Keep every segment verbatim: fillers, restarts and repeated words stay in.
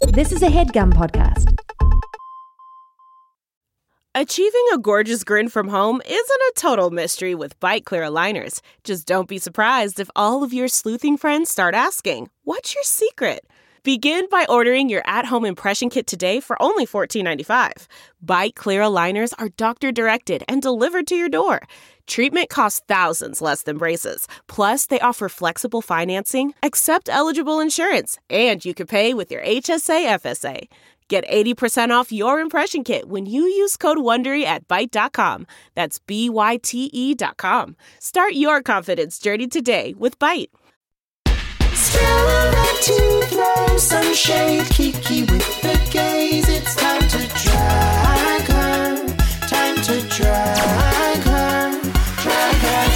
This is a HeadGum podcast. Achieving a gorgeous grin from home isn't a total mystery with Byte Clear aligners. Just don't be surprised if all of your sleuthing friends start asking, "What's your secret?" Begin by ordering your at-home impression kit today for only fourteen ninety-five. Byte Clear aligners are doctor-directed and delivered to your door. Treatment costs thousands less than braces. Plus, they offer flexible financing, accept eligible insurance, and you can pay with your H S A F S A. Get eighty percent off your impression kit when you use code WONDERY at Byte dot com. That's B Y T E dot com. Start your confidence journey today with Byte. Stella like to throw some shade, Kiki with the gaze. It's time to drag her, time to drag her, drag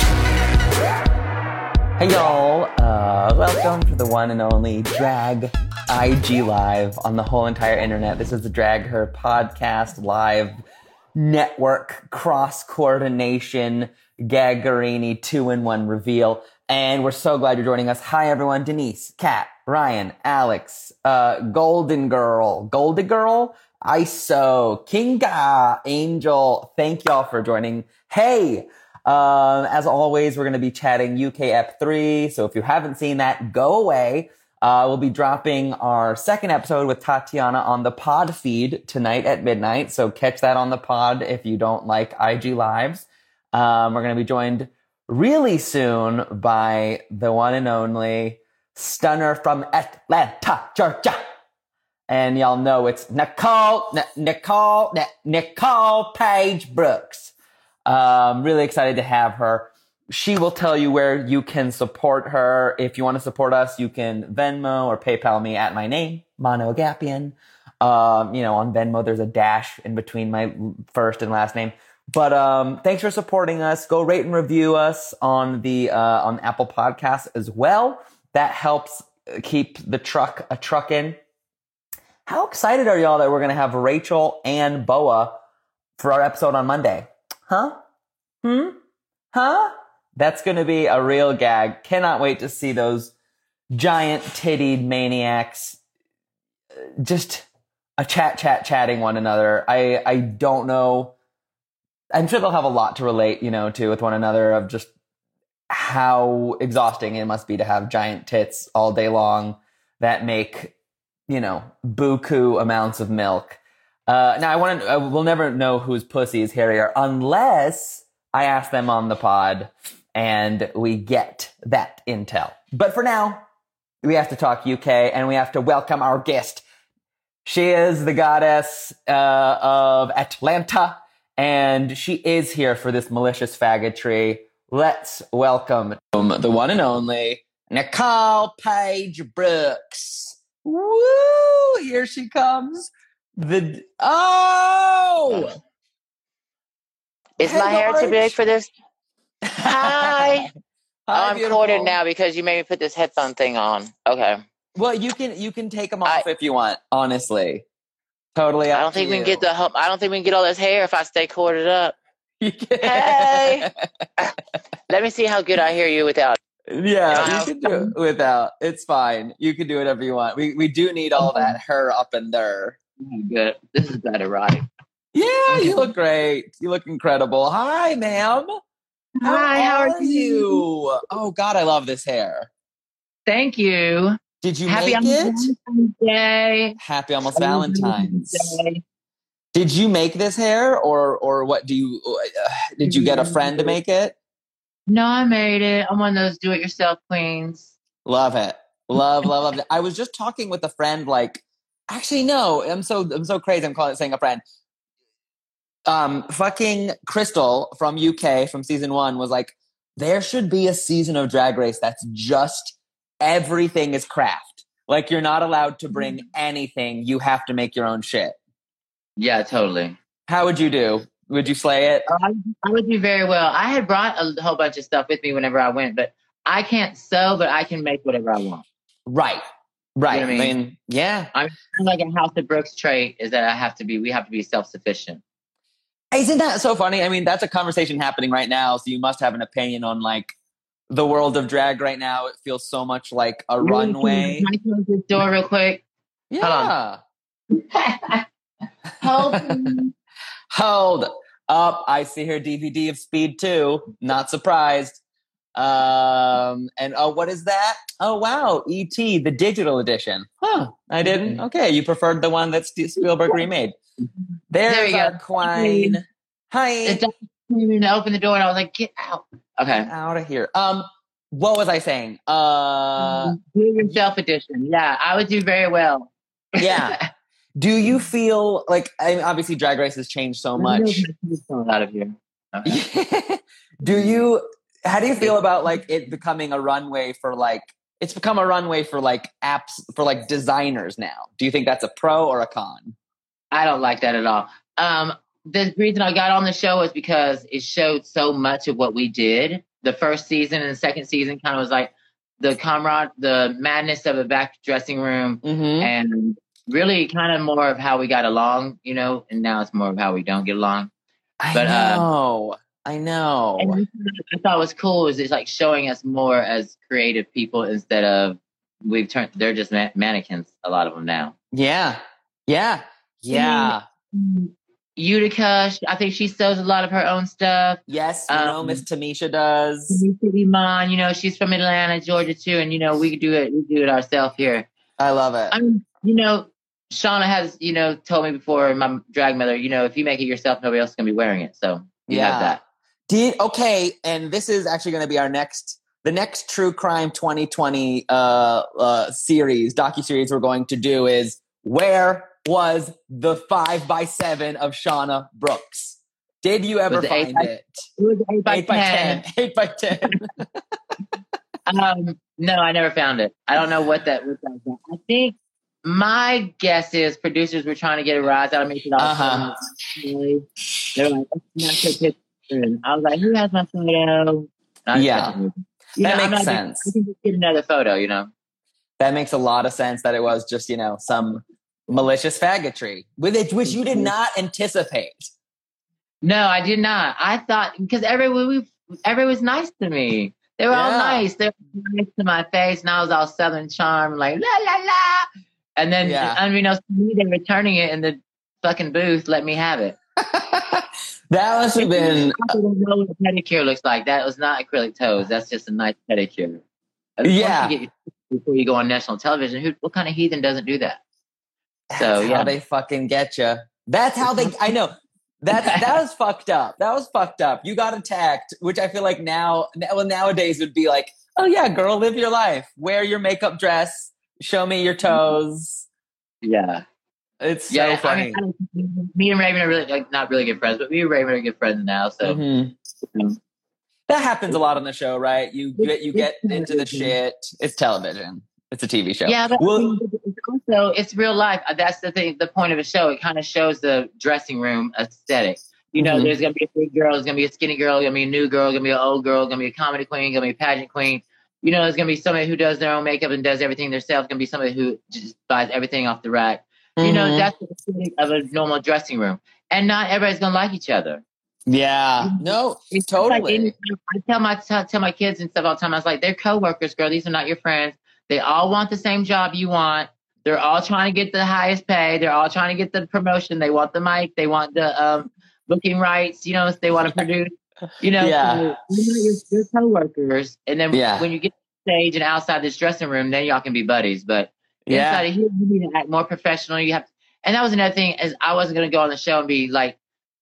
her. Hey y'all, uh, welcome to the one and only Drag I G Live on the whole entire internet. This is the Drag Her podcast live network cross-coordination gaggerini two-in-one reveal. And we're so glad you're joining us. Hi, everyone. Denise, Kat, Ryan, Alex, uh, Golden Girl, Goldie Girl, I S O, Kinga, Angel. Thank y'all for joining. Hey, um, as always, we're going to be chatting U K Ep three. So if you haven't seen that, go away. Uh, we'll be dropping our second episode with Tatiana on the pod feed tonight at midnight. So catch that on the pod if you don't like I G Lives. Um, we're going to be joined really soon by the one and only stunner from Atlanta, Georgia. And y'all know it's Nicole, N- Nicole, N- Nicole Paige Brooks. Um, really excited to have her. She will tell you where you can support her. If you want to support us, you can Venmo or PayPal me at my name, Mono Agapian. Um, you know, on Venmo, there's a dash in between my first and last name. But um, thanks for supporting us. Go rate and review us on the uh, on Apple Podcasts as well. That helps keep the truck a truckin'. How excited are y'all that we're going to have Rachel and Boa for our episode on Monday? Huh? Hmm? Huh? That's going to be a real gag. Cannot wait to see those giant tittied maniacs just a chat, chat, chatting one another. I, I don't know. I'm sure they'll have a lot to relate, you know, to with one another of just how exhausting it must be to have giant tits all day long that make, you know, buku amounts of milk. Uh, now I want to, uh, we'll never know whose pussy is hairier unless I ask them on the pod and we get that intel. But for now, we have to talk U K and we have to welcome our guest. She is the goddess uh, of Atlanta. And she is here for this malicious faggotry. Let's welcome um, the one and only Nicole Paige Brooks. Woo! Here she comes. The oh, is hey, my hair George. too big for this? Hi. Hi, oh, I'm beautiful. corded now because you made me put this headphone thing on. Okay. Well, you can you can take them off I, if you want. Honestly. Totally. I don't think we can get the help. I don't think we can get all this hair if I stay corded up. Hey, let me see how good I hear you without. Yeah, you can do it without. It's fine. You can do whatever you want. We we do need all that hair up in there. Good. This is better, right? Yeah, you look great. You look incredible. Hi, ma'am. How Hi. How are, are you? you? Oh God, I love this hair. Thank you. Did you Happy make almost it? Valentine's Day. Happy almost Valentine's. Day. Did you make this hair, or or what? Do you uh, did you get a friend to make it? No, I made it. I'm one of those do-it-yourself queens. Love it. Love, love, love it. I was just talking with a friend. Like, actually, no. I'm so I'm so crazy. I'm calling it saying a friend. Um, fucking Crystal from U K from season one was like, there should be a season of Drag Race that's just everything is craft. Like, you're not allowed to bring anything. You have to make your own shit. Yeah, totally. How would you do? Would you slay it? I, I would do very well. I had brought a whole bunch of stuff with me whenever I went, but I can't sew, but I can make whatever I want. Right. Right. You know what I I mean? mean, yeah. I'm like a House of Brooks trait is that I have to be, we have to be self-sufficient. Isn't that so funny? I mean, that's a conversation happening right now. So you must have an opinion on like the world of drag right now. It feels so much like a Really, runway. Can I close this door real quick? Yeah. Hold on. Hold up. I see her D V D of Speed two. Not surprised. Um, and oh, what is that? Oh, wow. E T, the digital edition. Huh. I didn't. Okay. You preferred the one that Spielberg remade. There's There you our go. Quine. Hi. It's to open the door, and I was like, "Get out!" Okay, Out of here. Um, what was I saying? Uh, do yourself edition. Yeah, I would do very well. yeah. Do you feel like, I mean, obviously Drag Race has changed so much. Out of here. Okay. Do you, how do you feel about like it becoming a runway for like, it's become a runway for like apps, for like designers now. Do you think that's a pro or a con? I don't like that at all. Um, the reason I got on the show is because it showed so much of what we did. The first season and the second season kind of was like the comrade, the madness of a back dressing room, Mm-hmm. and really kind of more of how we got along, you know, and now it's more of how we don't get along. I But, uh, know. I know. And I thought was cool is it's like showing us more as creative people instead of we've turned, they're just man- mannequins, a lot of them now. Yeah. Yeah. Yeah. Utica, I think she sews a lot of her own stuff. Yes. You know, Um, Miss Tamisha does. Iman, you know, she's from Atlanta, Georgia too, and you know, we do it, we do it ourselves here. I love it. I mean, you know, Shauna has, you know, told me before, my drag mother, you know, if you make it yourself, nobody else is gonna be wearing it. So you Yeah. have that. Did okay, and this is actually going to be our next, the next True Crime twenty twenty uh, uh, series, docuseries we're going to do is Where Was the five by seven of Shauna Brooks? Did you ever Was it find eight by- it? It was eight by Eight by ten. ten. Eight by ten. Um, no, I never found it. I don't know what that, what that was. I think my guess is producers were trying to get a rise out of me. Because I was Uh-huh. showing They were like, "Let's not take pictures." And I was like, "Who has my photo?" And I just Yeah. kept moving. You That know, I'm makes not- sense. I can just get another photo, you know. That makes a lot of sense that it was just, you know, some malicious faggotry, with it, which you did not anticipate. No, I did not. I thought because everyone we everyone was nice to me. They were all Yeah. nice. They were nice to my face, and I was all Southern charm, like la la la. And then, Yeah. unbeknownst to me, they were turning it in the fucking booth. Let me have it. That must have been, I don't know what a pedicure looks like. That was not acrylic toes. That's just a nice pedicure. Of course Yeah. You get your, before you go on national television, who, what kind of heathen doesn't do that? So that's yeah, how they fucking get you. That's how they, I know. That that was fucked up. That was fucked up. You got attacked, which I feel like now, well, nowadays would be like, oh yeah, girl, live your life. Wear your makeup dress. Show me your toes. yeah, It's so yeah. funny. I mean, I don't- me and Raven are really like not really good friends, but me and Raven are good friends now. So Mhm. um, That happens a lot on the show, right? You get you get into the shit. It's television. It's a T V show. yeah, but Well- I mean, it's also it's real life. That's the thing. The point of a show. It kind of shows the dressing room aesthetic. You know, Mhm. there's gonna be a big girl, there's gonna be a skinny girl, there's gonna be a new girl, there's gonna be an old girl, there's gonna be a comedy queen, gonna be a pageant queen. You know, there's gonna be somebody who does their own makeup and does everything themselves. Gonna be somebody who just buys everything off the rack. You know, Mhm. that's the aesthetic of a normal dressing room. And not everybody's gonna like each other. Yeah. No, It's just like totally. any- I tell my tell, tell my kids and stuff all the time. I was like, they're coworkers, girl. These are not your friends. They all want the same job you want. They're all trying to get the highest pay. They're all trying to get the promotion. They want the mic. They want the um, booking rights. You know, they want to produce. You know, Yeah. so, you know, you're, you're coworkers. And then Yeah. when you get to the stage and outside this dressing room, then y'all can be buddies. But Yeah. inside of here, you need to act more professional. You have, and that was another thing. Is I wasn't going to go on the show and be like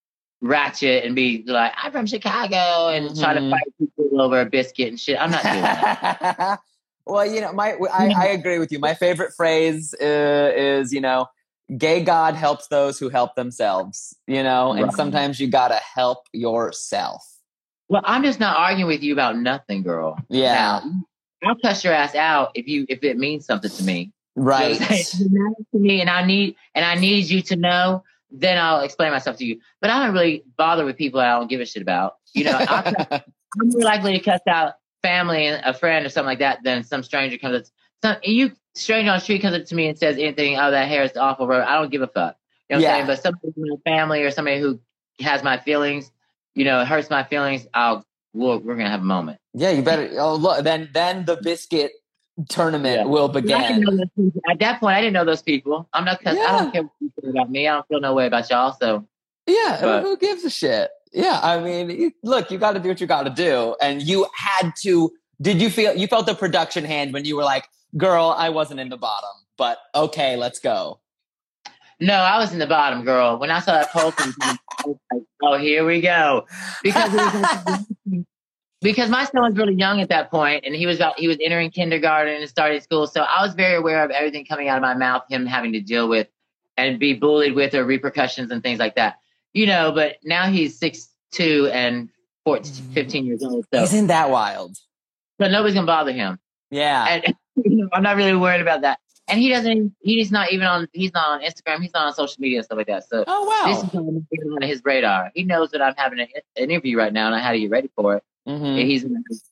ratchet and be like, I'm from Chicago and try to Mhm. fight people over a biscuit and shit. I'm not doing that. Well, you know, my I, I agree with you. My favorite phrase uh, is, you know, gay God helps those who help themselves, you know, and Right. sometimes you gotta help yourself. Well, I'm just not arguing with you about nothing, girl. Yeah. Now, I'll cuss your ass out if you if it means something to me. Right. You know what I'm saying? If it matters to me, and I need and I need you to know. Then I'll explain myself to you. But I don't really bother with people I don't give a shit about. You know, I'll, I'm more likely to cuss out family and a friend or something like that than some stranger comes up. Some you stranger on the street comes up to me and says anything. Oh, that hair is awful. Bro. I don't give a fuck. You know what Yeah. I'm saying? But somebody in my family or somebody who has my feelings, you know, it hurts my feelings. I'll we'll, we're gonna have a moment. Yeah, you better. Oh, look, then then the biscuit tournament Yeah. will I didn't know begin. those people. At that point, I didn't know those people. I'm not. Cause I Yeah. don't care what you feel about me. I don't feel no way about y'all. So Yeah, But- who gives a shit? Yeah, I mean, you, look, you got to do what you got to do, and you had to. Did you feel you felt the production hand when you were like, "Girl, I wasn't in the bottom, but okay, let's go." no, I was in the bottom, girl. When I saw that poll, I was like, oh, here we go. Because it was like, because my son was really young at that point, and he was about, he was entering kindergarten and starting school. So I was very aware of everything coming out of my mouth, him having to deal with and be bullied with, or repercussions and things like that. You know, but now he's six two and fourteen, fifteen years old. So, Isn't that wild? so nobody's gonna bother him. Yeah. And you know, I'm not really worried about that. And he doesn't. He's not even on. He's not on Instagram. He's not on social media and stuff like that. So Oh wow. this is on on his radar. He knows that I'm having an interview right now, and I had to get ready for it. Mhm. And he's.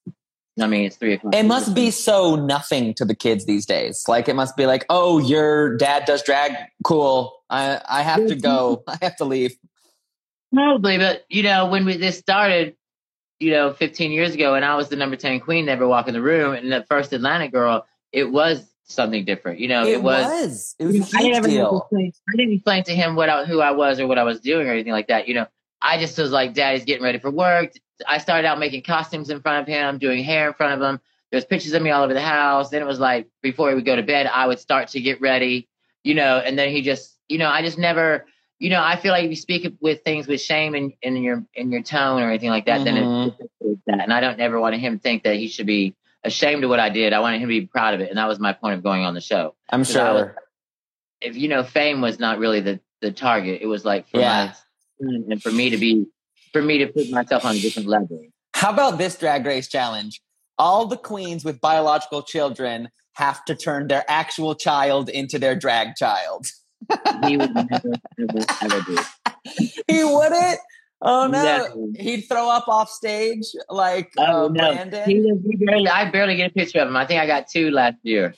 I mean, it's three o'clock. It must be so nothing to the kids these days. Like it must be like, oh, your dad does drag. Cool. I I have to go. I have to leave. Probably, but you know, when we, this started, you know, fifteen years ago, and I was the number ten queen, never walk in the room, and the first Atlanta girl, it was something different. You know, it, It was. was. It was a I huge never deal. explained- I didn't explain to him what I, who I was or what I was doing or anything like that. You know, I just was like, Daddy's getting ready for work. I started out making costumes in front of him, doing hair in front of him. There's pictures of me all over the house. Then it was like, before he would go to bed, I would start to get ready, you know, and then he just, you know, I just never, you know, I feel like if you speak with things with shame in, in your in your tone or anything like that, then Mhm. it's, it's that. And I don't never want him to think that he should be ashamed of what I did. I wanted him to be proud of it. And that was my point of going on the show. I'm 'Cause I was- sure. if you know, fame was not really the, the target. It was like for Yeah. my son and for me to be, for me to put myself on a different level. How about this Drag Race challenge? All the queens with biological children have to turn their actual child into their drag child. He would never, ever, ever do it. He wouldn't? Oh no. Never. He'd throw up off stage like Oh, uh, no. Brandon. He was, he barely, I barely get a picture of him. I think I got two last year.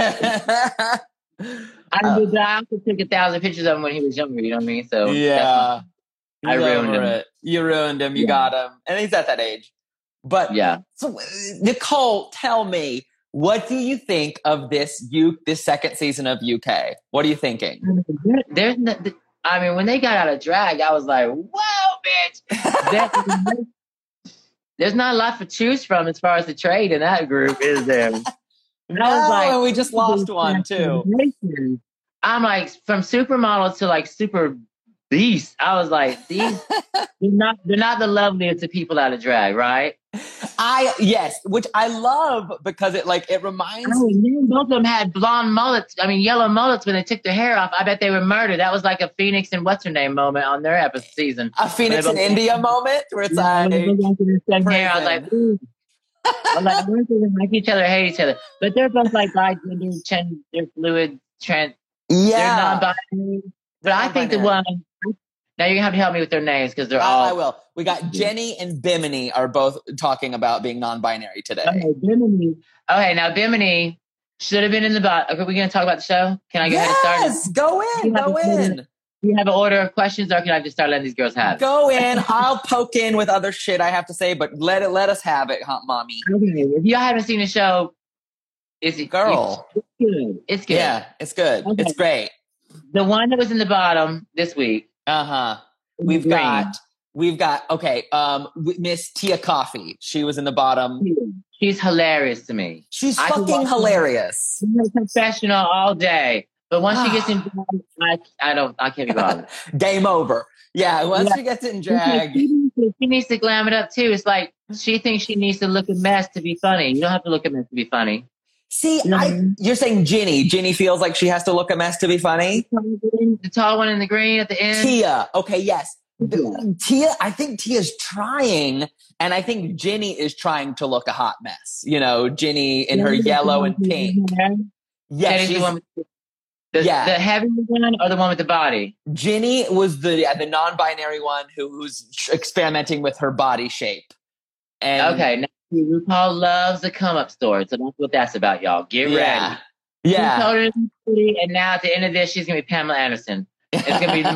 I Uh, did, I also took a thousand pictures of him when he was younger. You know what I mean? So that's yeah. I He's ruined over him. it. You ruined him. You Yeah. got him. And he's at that age. But my- yeah. so, uh, Nicole, tell me, what do you think of this U this second season of U K? What are you thinking? There- There's no, I mean, when they got out of drag, I was like, whoa, bitch. There- there's not a lot to choose from as far as the trade in that group, is there? And I was No, like, and we just lost one too. I'm like, from supermodel to like super beast. I was like, these they're not they're not the loveliest of people out of drag, right? I yes, which I love because it like it reminds Oh, man, both of them had blonde mullets. I mean, yellow mullets when they took their hair off. I bet they were murdered. That was like a Phoenix and what's her name moment on their episode season. a Phoenix When in they both- India moment where it's Yeah, like when they both got to the same hair, I was like, ooh. I'm like, I wonder if they like each other, or hate each other. But they're both like bi-gender, gender fluid, trans. yeah. They're non-binary. But I think the one. Now you're gonna have to help me with their names because they're Oh, all. I will. We got Jenny and Bimini are both talking about being non-binary today. Okay, Bimini. Okay, now Bimini should have been in the bot. Okay, we're gonna talk about the show. Can I go ahead and start? Yes, go in, You have go a clue. in, Do you have an order of questions, or can I just start letting these girls have it? go in. I'll poke in with other shit I have to say, but let it let us have it, huh, mommy. Okay, if you haven't seen the show, it's Girl. It's good. It's good. Yeah, it's good. Okay. It's great. The one that was in the bottom this week. Uh huh. We've Green. got we've got okay. Um, Miss Tia Coffee. She was in the bottom. She's hilarious to me. She's I can fucking watch- hilarious. She's a confessional all day, but once she gets in, I I don't I can't be bothered. Game over. Yeah, once Yeah. she gets in Because drag. She needs, to, she needs to glam it up too. It's like she thinks she needs to look a mess to be funny. You don't have to look a mess to be funny. See, You know what I I, mean? you're saying Ginny. Ginny feels like she has to look a mess to be funny. The tall one in the green at the end. Tia. Okay, yes. Yeah. Tia, I think Tia's trying, and I think Ginny is trying to look a hot mess. You know, Ginny in her yellow and pink. Yeah, That is the she's, one with the, the, Yeah. the heavy one or the one with the body. Ginny was the yeah, the non-binary one who, who's experimenting with her body shape. And Okay, now RuPaul loves the come up story, so that's what that's about, y'all. Get yeah, ready. She yeah. told her to be pretty, and now at the end of this, she's gonna be Pamela Anderson. It's gonna be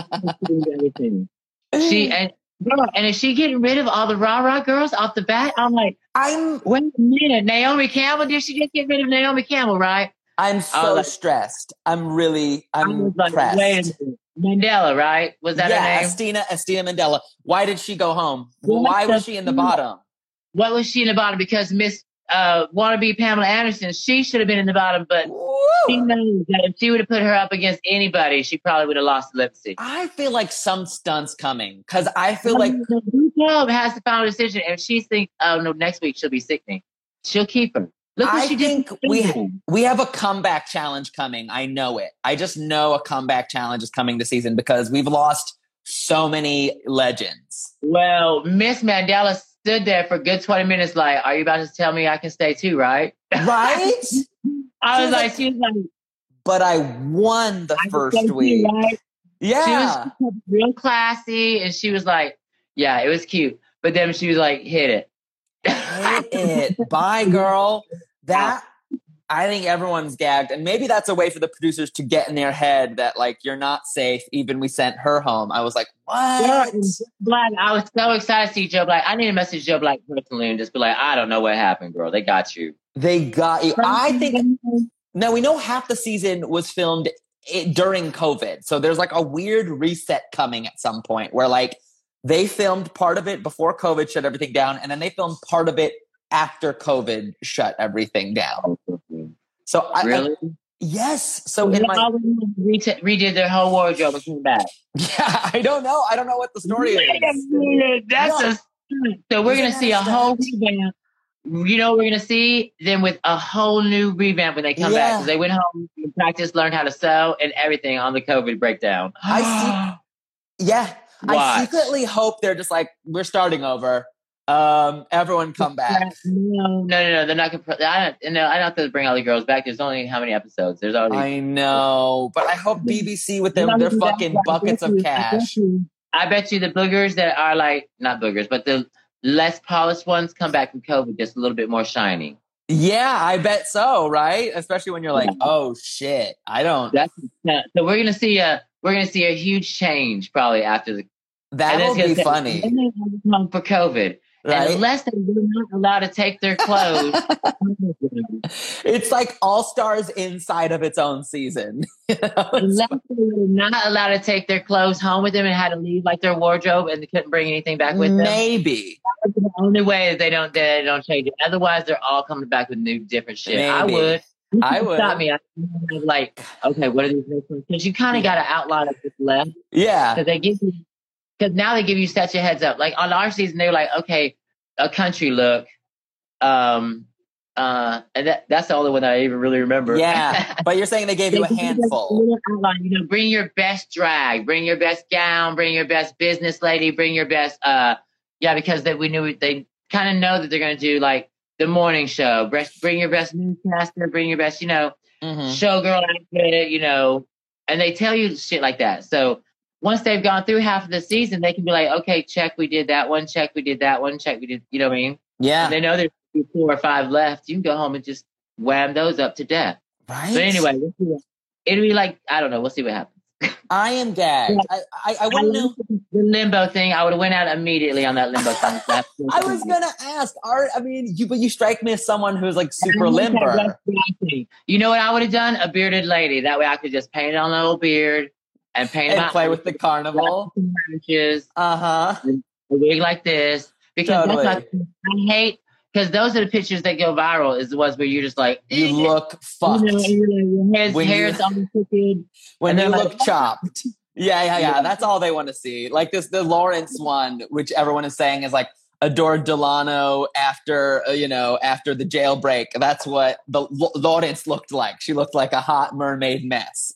the everything. She and girl, and is she getting rid of all the rah rah girls off the bat? I'm like, I'm Wait a minute. Naomi Campbell, did she just get rid of Naomi Campbell, right? I'm so like, stressed. I'm really I'm I was like, pressed. wait a minute. Mandela, right? Was that yeah, her name? Estina, Estina Mandela. Why did she go home? Well, why was she in the bottom? What was she in the bottom? Because Miss uh, wannabe Pamela Anderson, she should have been in the bottom, but Woo! she knows that if she would have put her up against anybody, she probably would have lost the lip sync. I feel like some stunts coming because I feel like Club has the final decision, and she thinks, oh no, next week she'll be sickening. She'll keep her. Look what I she think did. we we have a comeback challenge coming. I know it. I just know a comeback challenge is coming this season because we've lost so many legends. Well, Miss Mandela stood there for a good twenty minutes like, are you about to tell me I can stay too, right? Right? I was, was like, like, she was like, but I won the I first week. Too, right? Yeah. She was real classy, and she was like, yeah, it was cute. But then she was like, hit it. Hit it. Bye, girl. That, I think everyone's gagged. And maybe that's a way for the producers to get in their head that, like, you're not safe. Even we sent her home. I was like, what? Yeah, Black, I was so excited to see Joe Black. I need to message Joe Black personally and just be like, I don't know what happened, girl. They got you. They got you. I think, now we know half the season was filmed it, during COVID. So there's like a weird reset coming at some point where, like, they filmed part of it before COVID shut everything down, and then they filmed part of it after COVID shut everything down. So I, really, I, yes. So in in my redid, redid their whole wardrobe and came back. Yeah, I don't know. I don't know what the story is. That's no. a so we're Isn't gonna see a whole revamp. You know, what we're gonna see them with a whole new revamp when they come yeah. back because they went home and practiced, learned how to sew and everything on the COVID breakdown. I see. Yeah. Watch. I secretly hope they're just like, we're starting over. Um, everyone come back. No, no, no, no. They're not gonna. I don't. No, I don't have to bring all the girls back. There's only how many episodes? There's already. I know, but I hope B B C with their, their fucking buckets of cash. I bet you the boogers that are like not boogers, but the less polished ones come back from COVID just a little bit more shiny. Yeah, I bet so. Right, especially when you're like, yeah. oh shit, I don't. That's, so we're gonna see a we're gonna see a huge change probably after the. That'll be funny. For COVID. Right? Unless they're not allowed to take their clothes. It's like All Stars inside of its own season. You know? Unless they're not allowed to take their clothes home with them and had to leave like their wardrobe and they couldn't bring anything back with them. Maybe. That's the only way that they don't, they don't change it. Otherwise, they're all coming back with new, different shit. Maybe. I would. I would. Stop me. I was like, okay, what are these next ones? Because you kind of got to outline of what's left. Yeah. Because they give you. Because now they give you such a heads up. Like on our season, they were like, okay, a country look. Um, uh, and that, that's the only one that I even really remember. Yeah. But you're saying they gave you a handful. Outline, you know, bring your best drag, bring your best gown, bring your best business lady, bring your best, uh, yeah, because they, we knew they kind of know that they're going to do like the morning show. Bring your best newscaster, bring your best, you know, mm-hmm. showgirl outfit, you know, and they tell you shit like that. So, once they've gone through half of the season, they can be like, okay, check, we did that one, check, we did that one, check, we did, you know what I mean? Yeah. And they know there's four or five left. You can go home and just wham those up to death. Right. But anyway, we'll see what, it'll be like, I don't know, we'll see what happens. I am gagged. Yeah. I, I, I wouldn't know. The limbo thing, I would have went out immediately on that limbo thing. I was going to ask, are, I mean, you, but you strike me as someone who's like super limber. You know what I would have done? A bearded lady. That way I could just paint it on a little beard. And paint and them play out. with the carnival. Uh huh. A wig like this. Because totally. That's not, I hate, because those are the pictures that go viral, is the ones where you're just like, you look fucked. You know, your hair's, when hair's you, on crooked. When you look like, chopped. Yeah, yeah, yeah. That's all they want to see. Like this, the Lawrence one, which everyone is saying is like Adore Delano after, uh, you know, after the jailbreak. That's what the L- Lawrence looked like. She looked like a hot mermaid mess.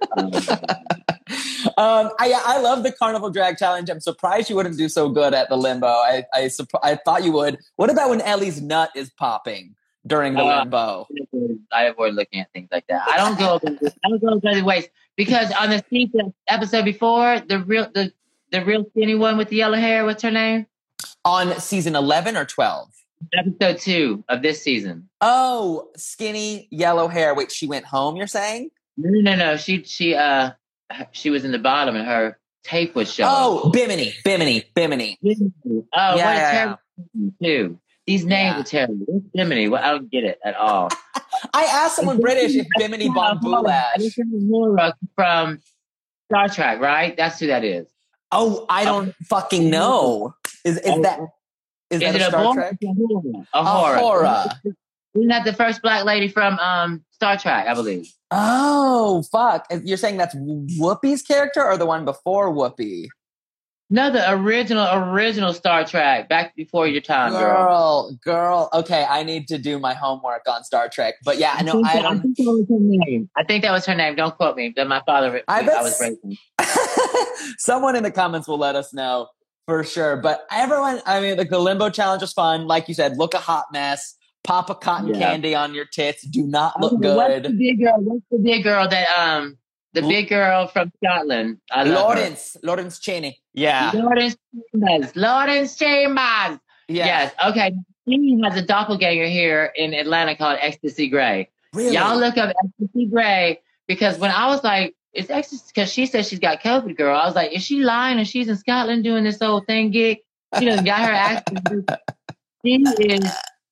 Um, I I love the Carnival Drag Challenge. I'm surprised you wouldn't do so good at the limbo. I I, I thought you would. What about when Ellie's nut is popping during the uh, limbo? I avoid looking at things like that. I don't go. I don't go other ways because on the season episode before, the real the the real skinny one with the yellow hair. What's her name? On season eleven or twelve? Episode two of this season. Oh, skinny yellow hair. Wait, she went home. You're saying? No, no, no. She she uh. She was in the bottom and her tape was showing. Oh, Bimini, Bimini, Bimini. Oh, yeah, what a yeah, terrible yeah. too. These names Yeah. are terrible. What's Bimini? Well, I don't get it at all. I asked someone British if Bimini Bon Boulash. This is Laura from Star Trek, right? That's who that is. Oh, I don't fucking know. Is is that is, Is that it a a Star boy? Trek? A horror. Ahura. Isn't that the first black lady from um, Star Trek, I believe? Oh, fuck. You're saying that's Whoopi's character or the one before Whoopi? No, the original, original Star Trek, back before your time, girl. Girl, girl. Okay, I need to do my homework on Star Trek. But yeah, no, think I that, I don't. think that was her name. I think that was her name. Don't quote me. That my father. I I, bet I was s- raising. Someone in the comments will let us know for sure. But everyone, I mean, like the limbo challenge is fun. Like you said, look a hot mess. Pop a cotton Yeah. candy on your tits. Do not look Okay, What's the good. big girl? What's the big girl that um the L- big girl from Scotland? I love Lawrence, Lawrence Cheney. Yeah, her. Lawrence Chambers. Lawrence Chambers. yeah. Yes. Okay. He has a doppelganger here in Atlanta called Ecstasy Gray. Really? Y'all look up Ecstasy Gray because when I was like, it's Ecstasy because she said she's got COVID, girl. I was like, is she lying and she's in Scotland doing this whole thing gig? She done got her accent. She is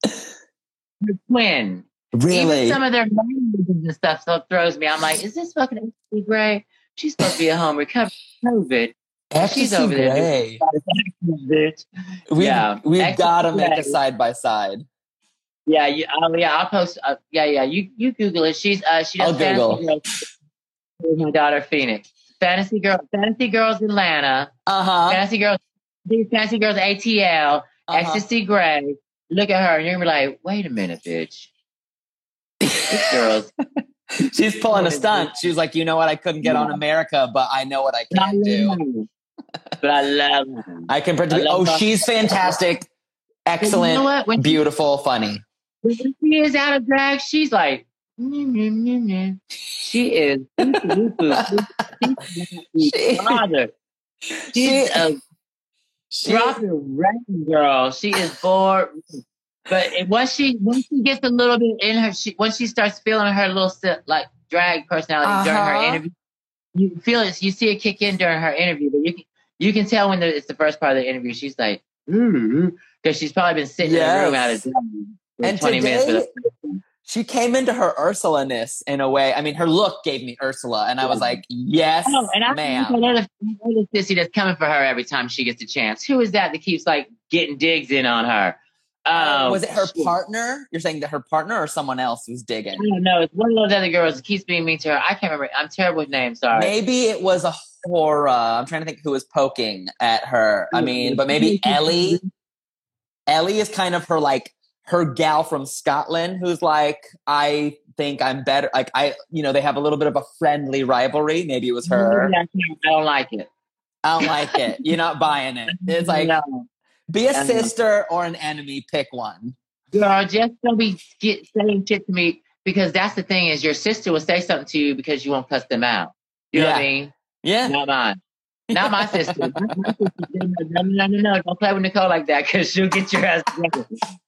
her twin. Really? Even some of their languages and stuff so throws me. I'm like, is this fucking Ecstasy Gray? She's supposed to be at home recovering from COVID. Ecstasy She's over there. Gray. Bitch. We've, Yeah. we've Ecstasy got to make Gray. a side by side. Yeah, you, oh, yeah, I'll post. Uh, yeah, yeah, you you Google it. She's uh, she does I'll Google. Fantasy Girls with my daughter Phoenix. Fantasy Girl, Fantasy Girls Atlanta. Uh huh. Fantasy Girls, these Fantasy Girls A T L. Uh-huh. Ecstasy Gray. Look at her, and you're gonna be like, wait a minute, bitch. This girl's. She's pulling a stunt. She was like, you know what? I couldn't get on America, but I know what I can do. But I love her. I can pretend. I love Oh, her. she's fantastic, But excellent, you know what? When she- beautiful, funny. When she is out of drag, she's like, "Mm, mm, mm, mm." She is. She's father. She's a She, dropping wrecking girl. She is bored. But it- once she once she gets a little bit in her, she, once she starts feeling her little si- like drag personality during her Uh-huh. interview, you feel it. You see it kick in during her interview, but you can you can tell when the, it's the first part of the interview. She's like, because she's probably been sitting in the room out of Yes. drag for And twenty minutes. today- For the, she came into her Ursula-ness in a way. I mean, her look gave me Ursula, and I was like, yes, oh, and I ma'am. think another another sissy that's coming for her every time she gets a chance. Who is that that keeps like getting digs in on her? Uh, Um, was it her shit. partner? You're saying that her partner or someone else was digging? I don't know. It's one of those other girls that keeps being mean to her. I can't remember. I'm terrible with names. Sorry. Maybe it was a horror. I'm trying to think who was poking at her. I mean, but maybe Ellie. Ellie is kind of her like her gal from Scotland who's like, I think I'm better. Like I, you know, they have a little bit of a friendly rivalry. Maybe it was her. I don't like it. I don't like it. You're not buying it. It's like no. be a I know. sister or an enemy. Pick one. Girl, just don't be get, saying shit to me because that's the thing is your sister will say something to you because you won't cuss them out. You know what I Yeah. mean? Yeah. Not mine. Not my sister. My, my sister. No, no, no, no. Don't play with Nicole like that because she'll get your ass together.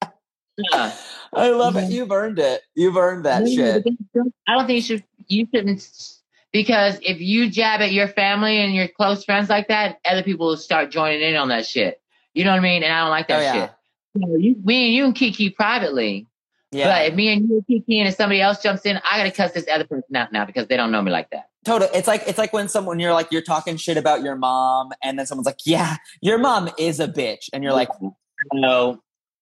Uh, I love it. You've earned it. You've earned that no, shit. I don't think you should. You shouldn't because if you jab at your family and your close friends like that, other people will start joining in on that shit. You know what I mean? And I don't like that Oh, yeah. shit. You know, you, me and you can kiki privately, Yeah. but if me and you are kiki and somebody else jumps in, I gotta cuss this other person out now because they don't know me like that. Totally. It's like it's like when someone you're like you're talking shit about your mom, and then someone's like, "Yeah, your mom is a bitch," and you're like, No.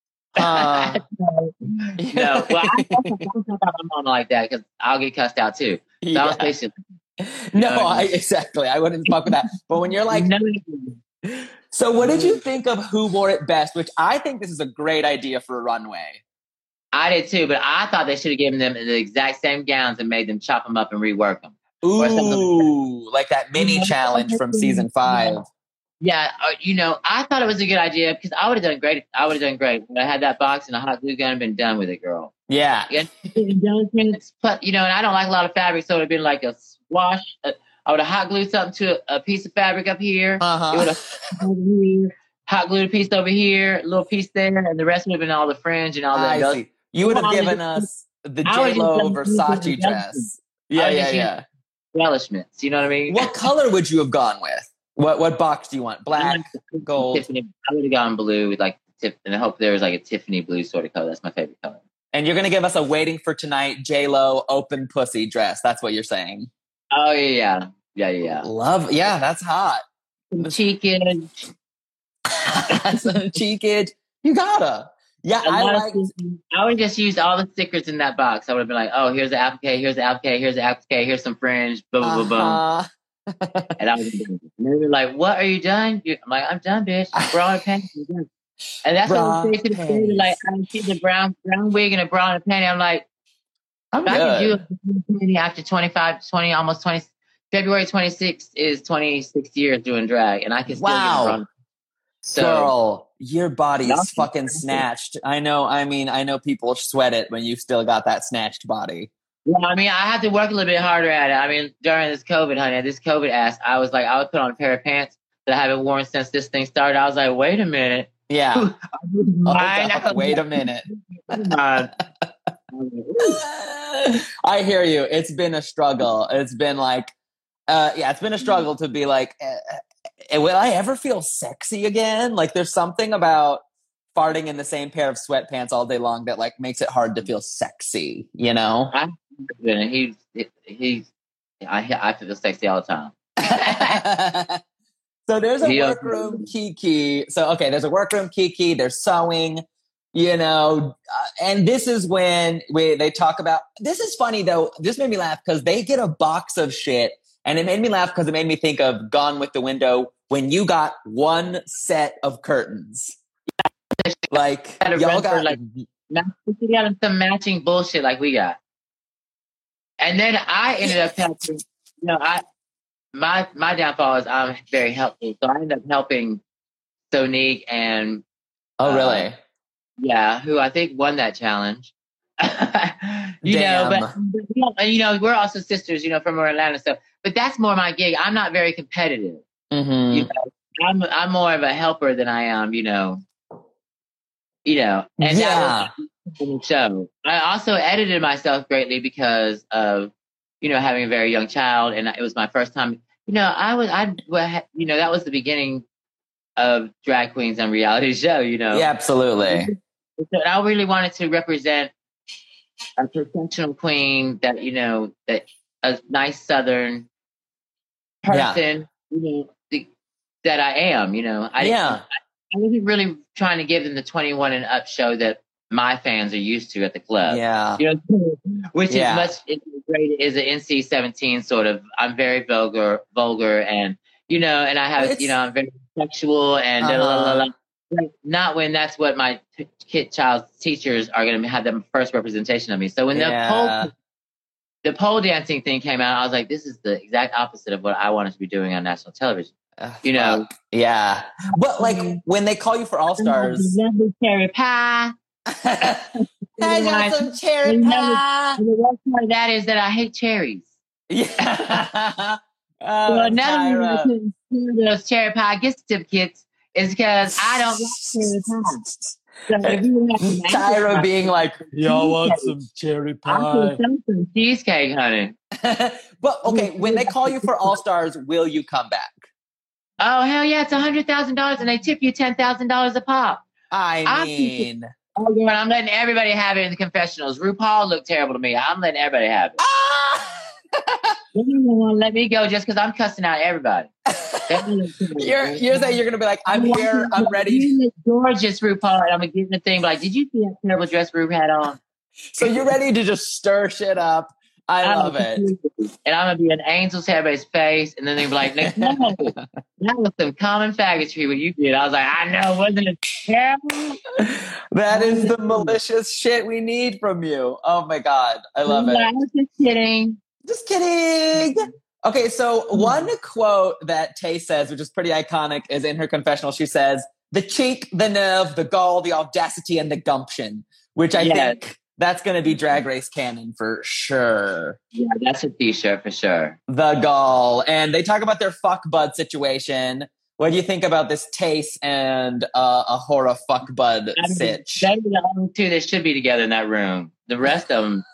uh, no. No. Well, I don't talk about my mom like that because I'll get cussed out too. So I was yeah. basically No, I, exactly. I wouldn't fuck with that. But when you're like, no. so what did you think of Who Wore It Best? Which I think this is a great idea for a runway. I did too, but I thought they should have given them the exact same gowns and made them chop them up and rework them. Or something Ooh, like that mini Yeah. challenge from season five. Yeah, uh, you know, I thought it was a good idea because I would have done great. I would have done great. When I had that box and a hot glue gun and been done with it, girl. Yeah. Yeah, but you know, and I don't like a lot of fabric, so it would have been like a wash. Uh, I would have hot glued something to a, a piece of fabric up here. Uh It would huh. have over here, hot glued a piece over here, a little piece there, and the rest would have been all the fringe and all I that. see. You would have I would've given just- us the I would've J Lo just done- Versace dress. Yeah, would've yeah, just yeah. embellishments. You know what I mean? What color would you have gone with? What what box do you want? Black, gold. Tiffany, I would have gone blue with like tip, and I hope there was like a Tiffany blue sort of color. That's my favorite color. And you're gonna give us a Waiting for Tonight J-Lo open pussy dress. That's what you're saying. Oh yeah, yeah, yeah, yeah. Love, yeah, that's hot. Some cheekage. Some cheekage. You gotta. Yeah, A I lot of like. stickers. I would have just used all the stickers in that box. I would have been like, oh, here's the applique, here's the applique, here's the applique, here's some fringe, boom, boom, boom. Uh-huh. And I was and they were like, what, are you done? I'm like, I'm done, bitch. Bra and panties. I'm done. And that's Bra what we say to the and food. Like, panties. I see the brown brown wig and a bra and a panty. I'm like, I'm if I can do good. a panty after twenty-five, twenty, almost twenty, February twenty-sixth is twenty-six years doing drag, and I can still Wow. get a bra. So, Girl, your body No. is fucking snatched. I know. I mean, I know people sweat it when you've still got that snatched body. yeah, I mean, I had to work a little bit harder at it. I mean, during this COVID, honey, this COVID ass, I was like, I would put on a pair of pants that I haven't worn since this thing started. I was like, wait a minute. Yeah. Hold Hold up, wait a minute. I hear you. It's been a struggle. It's been like, uh, yeah, it's been a struggle to be like, uh, will I ever feel sexy again? Like, there's something about farting in the same pair of sweatpants all day long that like makes it hard to feel sexy, you know? I, he, he, I, I feel sexy all the time. So there's a He- workroom Kiki. So, okay, there's a workroom Kiki. There's sewing, you know, uh, and this is when we they talk about, this is funny though. This made me laugh because they get a box of shit, and it made me laugh because it made me think of Gone with the Window when you got one set of curtains. Like, Had a y'all rent for, got, like, We got some matching bullshit like we got. And then I ended up helping, you know, I, my, my downfall is I'm very helpful. So I ended up helping Sonique and, oh, uh, really? yeah, who I think won that challenge. you Damn. know, but, but you know, and, you know, we're also sisters, you know, from Atlanta and stuff. But that's more my gig. I'm not very competitive. Mm-hmm. You know, I'm I'm more of a helper than I am, you know. You know, and Yeah. that was the show. I also edited myself greatly because of, you know, having a very young child, and it was my first time. You know, I was I, you know, that was the beginning of drag queens on reality show. You know, Yeah, absolutely. So I really wanted to represent a professional queen that, you know, that a nice Southern person, you know, the, that I am, you know. I, Yeah. I wasn't really trying to give them the twenty-one and up show that my fans are used to at the club. Yeah. You know, which Yeah. is much it's great is an N C seventeen sort of. I'm very vulgar, vulgar, and you know, and I have, It's- you know, I'm very sexual and da, la, la, la. Like, not when that's what my t- kid child's teachers are going to have the first representation of me. So when Yeah. the pole, the pole dancing thing came out, I was like, this is the exact opposite of what I wanted to be doing on national television. Ugh, You know, fuck. Yeah. But like when they call you for All Stars. lovely cherry pie. I got some cherry And pie. the worst part of that is that I hate cherries. Yeah. So Oh, another reason I Tyra. couldn't see those cherry pie gift certificates is because I don't like cherry pie. So if you have some Tyra being like, y'all want some cherry I pie? can some cheesecake, honey. But okay, when they call you for All Stars, will you come back? Oh hell yeah! It's a hundred thousand dollars, and they tip you ten thousand dollars a pop. I I- mean, Oh yeah, and I'm letting everybody have it in the confessionals. RuPaul looked terrible to me. I'm letting everybody have it. ah! They don't want to let me go just because I'm cussing out everybody. you're you're saying you're gonna be like, I'm here, I'm ready. Gorgeous RuPaul, and I'm gonna give the thing like, did you see that terrible dress Ru had on? So you're ready to just stir shit up. I I'm love it. And I'm gonna be an angel to everybody's face, and then they'll be like, no, that was some common faggotry what you did. I was like, I know, wasn't it terrible? That is the malicious shit we need from you. Oh my God. I love I it. was just kidding. Just kidding. Okay, so one quote that Tay says, which is pretty iconic, is in her confessional. She says, the cheek, the nerve, the gall, the audacity, and the gumption, which I Yes. think that's going to be Drag Race canon for sure. Yeah, that's a t-shirt for sure. The gall. And they talk about their fuck bud situation. What do you think about this Tace and uh, a horror fuck bud I mean, sitch? they're the only two that should be together in that room. The rest of them,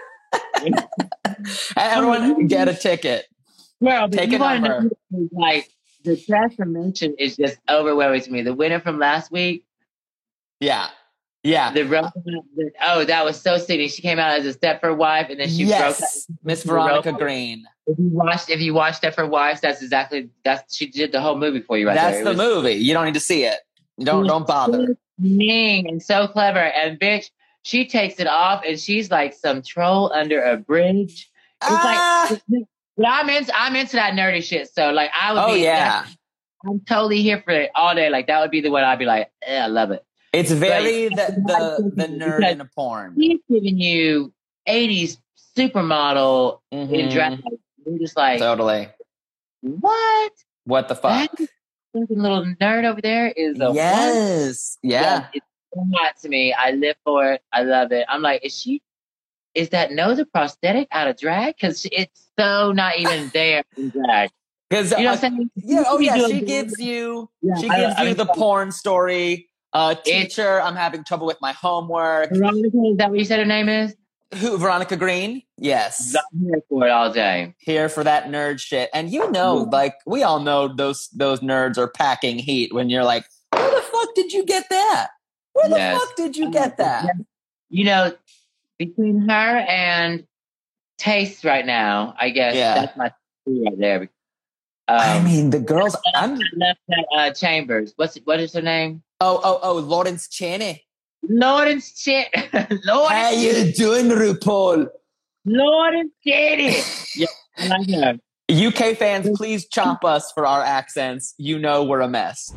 Everyone get a ticket. well, but Take you a wanna number. know, like the transformation is just overwhelming to me. The winner from last week, Yeah. Yeah. The, the oh, that was so sweet. She came out as a Stepford wife, and then she yes. broke. Miss Veronica Green. If you watched, if you watched Stepford Wives, that's exactly that's she did the whole movie for you right that's there. That's the was, movie. You don't need to see it. Don't don't bother. Mean and so clever, and bitch, she takes it off, and she's like some troll under a bridge. It's ah. like, but I'm into I'm into that nerdy shit. So like, I would. Oh be, yeah. I'm totally here for it all day. Like that would be the one I'd be like, eh, I love it. It's very like, the the, the nerd in a porn. He's giving you eighties supermodel mm-hmm. in drag. You're just like totally. What? What the fuck? That little nerd over there is a yes, what? yeah. yeah. It's so hot to me. I live for it. I love it. I'm like, is she? Is that nose a prosthetic out of drag? Because it's so not even there in drag. Because you know what I'm saying? Yeah. Oh yeah. She gives you. Yeah, she gives I, you I mean, the porn story. Uh, teacher, I'm having trouble with my homework. Veronica, is that what you said her name is? Who? Veronica Green? Yes. I'm here for it all day. Here for that nerd shit. And you know, yeah. like, we all know those those nerds are packing heat when you're like, where the fuck did you get that? Where the yes. fuck did you get that? You know, between her and Taste right now, I guess yeah. that's my two right there. Um, I mean, the girls... I'm left that uh, Chambers. What's What is her name? Oh, oh, oh, Lawrence Chaney. Lawrence Chaney. Lawrence How you doing, RuPaul? Lawrence Chaney. Yeah, I like her. U K fans, please chomp us for our accents. You know we're a mess.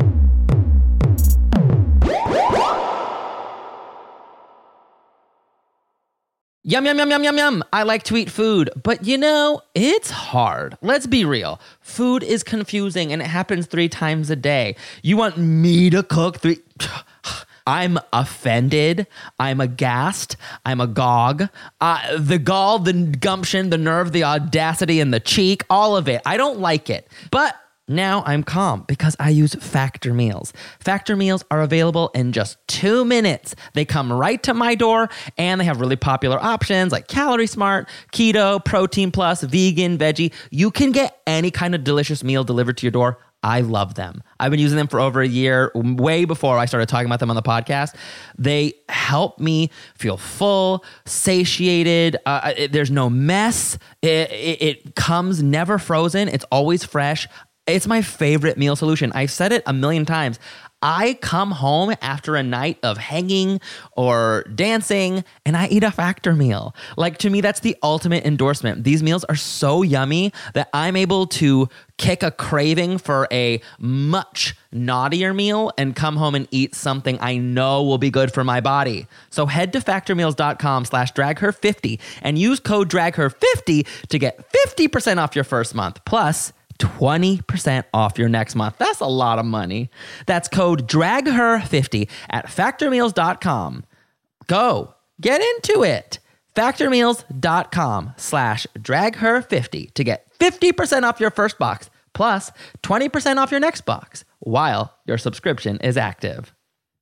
Yum, yum, yum, yum, yum, yum. I like to eat food, but you know, it's hard. Let's be real. Food is confusing and it happens three times a day. You want me to cook three... I'm offended. I'm aghast. I'm agog. Uh, the gall, the gumption, the nerve, the audacity, and the cheek, all of it. I don't like it. But now I'm calm because I use Factor meals. Factor meals are available in just two minutes. They come right to my door and they have really popular options like Calorie Smart, Keto, Protein Plus, Vegan, Veggie. You can get any kind of delicious meal delivered to your door. I love them. I've been using them for over a year, way before I started talking about them on the podcast. They help me feel full, satiated. Uh, it, there's no mess. It, it, it comes never frozen. It's always fresh. It's my favorite meal solution. I've said it a million times. I come home after a night of hanging or dancing and I eat a Factor meal. Like, to me, that's the ultimate endorsement. These meals are so yummy that I'm able to kick a craving for a much naughtier meal and come home and eat something I know will be good for my body. So head to factormeals.com slash dragher50 and use code dragher fifty to get fifty percent off your first month. Plus, twenty percent off your next month. That's a lot of money. That's code dragher fifty at factormeals.com. Go. Get into it. Factormeals.com slash dragher50 to get fifty percent off your first box plus twenty percent off your next box while your subscription is active.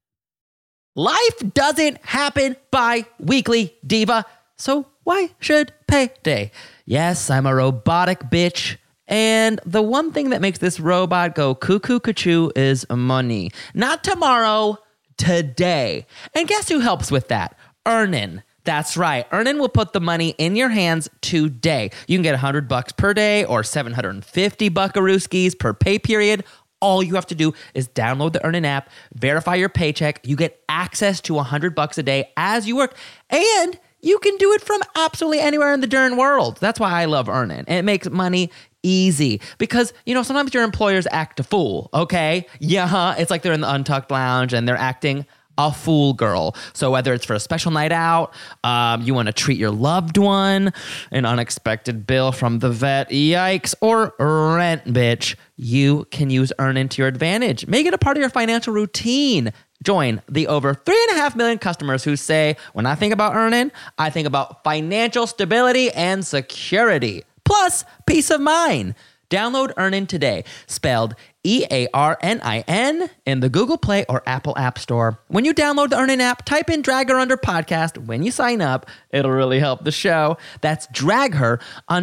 Life doesn't happen bi-weekly, diva. So why should payday? Yes, I'm a robotic bitch. And the one thing that makes this robot go cuckoo cuckoo is money. Not tomorrow, today. And guess who helps with that? Earnin. That's right. Earnin will put the money in your hands today. You can get one hundred bucks per day or seven hundred fifty buckarooskies per pay period. All you have to do is download the Earnin app, verify your paycheck. You get access to one hundred bucks a day as you work. And you can do it from absolutely anywhere in the darn world. That's why I love Earnin. It makes money easy because, you know, sometimes your employers act a fool, okay? Yeah, it's like they're in the Untucked Lounge and they're acting a fool girl. So whether it's for a special night out, um, you want to treat your loved one, an unexpected bill from the vet, yikes, or rent, bitch, you can use Earnin to your advantage. Make it a part of your financial routine. Join the over three and a half million customers who say, when I think about Earnin, I think about financial stability and security. Plus, peace of mind. Download Earnin today, spelled E A R N I N, in the Google Play or Apple App Store. When you download the Earnin app, type in Drag Her Under Podcast when you sign up. It'll really help the show. That's Drag Her Under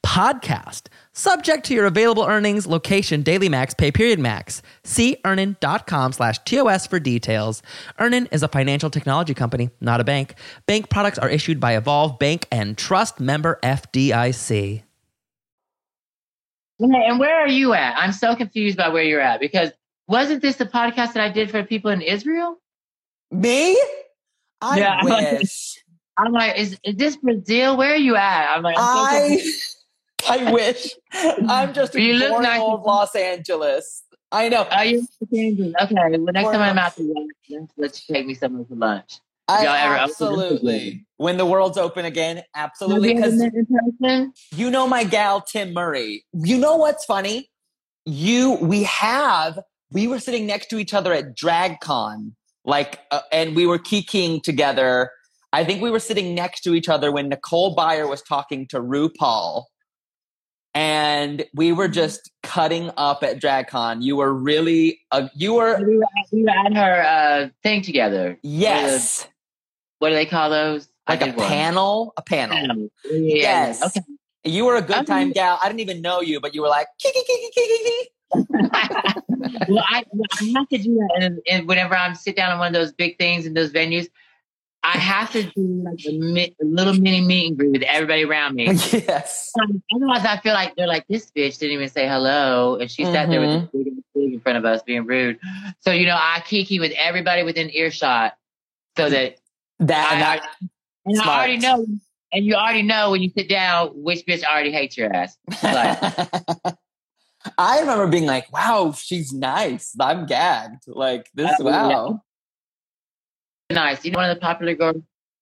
podcast. Subject to your available earnings, location, daily max, pay period max. See earnin.com slash TOS for details. Earnin is a financial technology company, not a bank. Bank products are issued by Evolve Bank and Trust member F D I C. Okay, and where are you at? I'm so confused by where you're at because wasn't this the podcast that I did for people in Israel? Me? I Yeah, I'm like- wish. I'm like, is, is this Brazil? Where are you at? I'm like, I'm so I confused. I wish. I'm just You in look boring nice. old Los Angeles. I know. Are you okay? Well, next Or- time I'm out to lunch, let's take me somewhere for lunch. I y'all ever- absolutely. When the world's open again, absolutely. Have you ever Because met in person? you know my gal Tim Murray. You know what's funny? You we have we were sitting next to each other at DragCon, like, uh, and we were kikiing together. I think we were sitting next to each other when Nicole Byer was talking to RuPaul. And we were just cutting up at DragCon. You were really, uh, you were, We were at, we were at her uh, thing together. yes, What do they call those? I like a did one. panel, a panel. Panel. Yeah, Yes. yeah. Okay. You were a good Um, time gal. I didn't even know you, but you were like, kiki, kiki, kiki, kiki. well, I, well, I have to do that, and, and whenever I'm sit down on one of those big things in those venues, I have to do like a, mi- a little mini meet and greet with everybody around me. Yes. Um, Otherwise, I feel like they're like, this bitch didn't even say hello, and she sat there with Mhm. this big pig in front of us, being rude. So you know, I kiki with everybody within earshot, so that That, I, and that and I smart. already know, and you already know when you sit down which bitch already hates your ass. Like, I remember being like, wow, she's nice. I'm gagged. Like this, Uh, wow. nice. You know, one of the popular girls.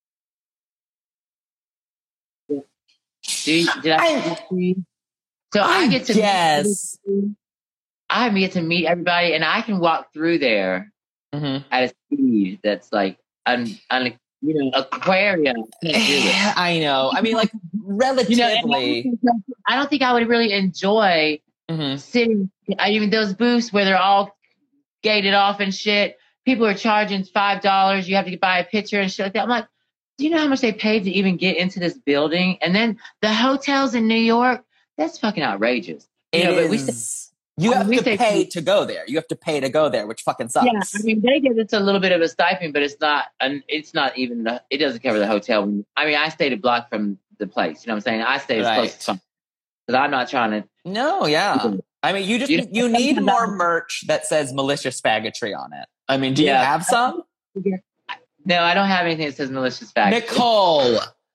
Did, did I, I- so I, I get to guess. meet, I get to meet everybody, and I can walk through there Mhm. at a speed that's like un, un you know, aquarium. Can't do it. I know. I mean, like, You know, and I relatively. don't think- I don't think I would really enjoy Mhm. sitting. I mean, those booths where they're all gated off and shit. People are charging five dollars. You have to buy a picture and shit like that. I'm like, do you know how much they paid to even get into this building? And then the hotels in New York, that's fucking outrageous. You It know, but we is. You have we to say- pay to go there. You have to pay to go there, which fucking sucks. yeah, I mean, they give us a little bit of a stipend, but it's not, an, it's not even, the, it doesn't cover the hotel. I mean, I stayed a block from the place. You know what I'm saying? I stayed as Right. close as possible. Because I'm not trying to. No, yeah. I mean, you just You- you need sometimes more I- merch that says malicious faggotry on it. I mean, do you Yeah. have some? No, I don't have anything that says malicious fact. Nicole.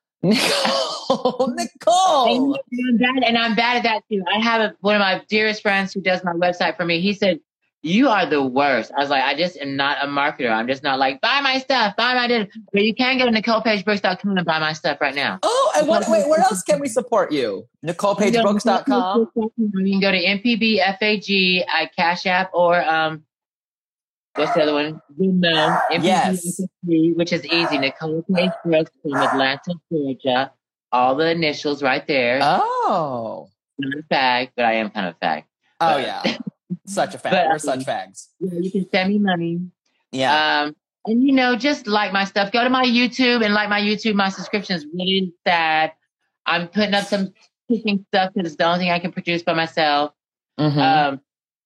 Nicole. Nicole. And I'm bad, and I'm bad at that too. I have a, one of my dearest friends who does my website for me. He said, "You are the worst." I was like, "I just am not a marketer. I'm just not like buy my stuff, buy my dinner." But you can go to Nicole Page Brooks dot com and buy my stuff right now. Oh, and what, wait, where else can we support you? Nicole Page Books dot com. You can go to M P B F A G at Cash App or um, what's the other one? Venmo. M P B Yes. F A G, which is easy. Nicole Page Brooks from Atlanta, Georgia. All the initials right there. Oh. I'm not a fag, but I am kind of a fag. Oh, But- yeah. Such a fag. But, We're um, such fags. Yeah, you can send me money. Yeah. Um, and you know, just like my stuff. Go to my YouTube and like my YouTube. My subscription is really sad. I'm putting up some cooking stuff because it's the only thing I can produce by myself. Mhm. Um,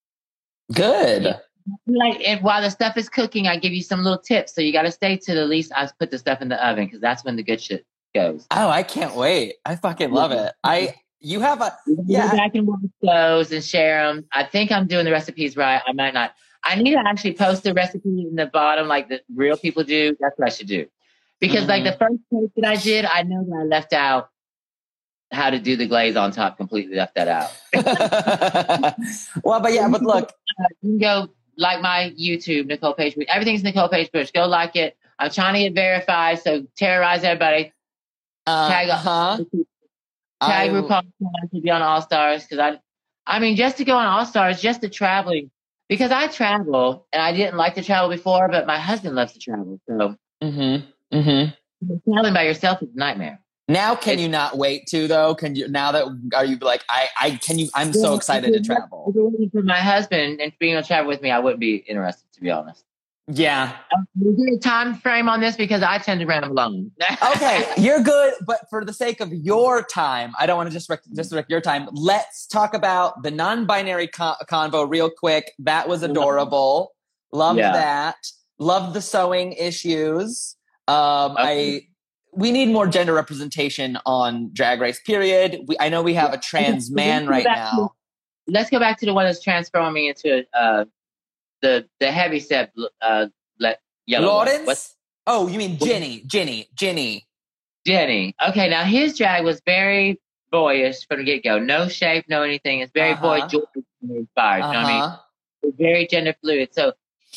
Good. like, and while the stuff is cooking, I give you some little tips. So you got to stay to the least I put the stuff in the oven because that's when the good shit goes. Oh, I can't wait. I fucking love it. I you have a You can Yeah. go back and watch those and share them. I think I'm doing the recipes right. I might not. I need to actually post the recipe in the bottom like the real people do. That's what I should do. Because like the first post that I did, I know that I left out how to do the glaze on top. Completely left that out. well, but yeah, but look, You can go like my YouTube, Nicole Page Bush. Everything's Nicole Page Bush. Go like it. I'm trying to get verified, so terrorize everybody. uh, Tag huh? Tag I- RuPaul to be on All Stars because I, I mean, just to go on All Stars, just to traveling because I travel and I didn't like to travel before, but my husband loves to travel, so Mhm. Mhm. traveling by yourself is a nightmare. Now, can you not wait to though? Can you now that are you like I? I can you? I'm so Yeah, excited to if it travel. wasn't for my husband and being able to travel with me, I wouldn't be interested, to be honest. Yeah. Is there a time frame on this? Because I tend to ramble on. Okay, you're good, but for the sake of your time, I don't want to just disrespect, disrespect your time. Let's talk about the non-binary con- convo real quick. That was adorable. Loved Yeah. that. Loved the sewing issues. Um, Okay. I we need more gender representation on Drag Race. Period. We, I know we have a trans Okay, man let's go right back now. to- let's go back to the one that's transforming me into uh, the the heavy set uh, le- yellow one. Lawrence? What's Oh, you mean Ginny? Ginny? Ginny? Jenny? Okay, now his drag was very boyish from the get go. No shape, no anything. It's very Uh-huh. boy George inspired. You know what I mean? Uh-huh. It's very gender fluid. So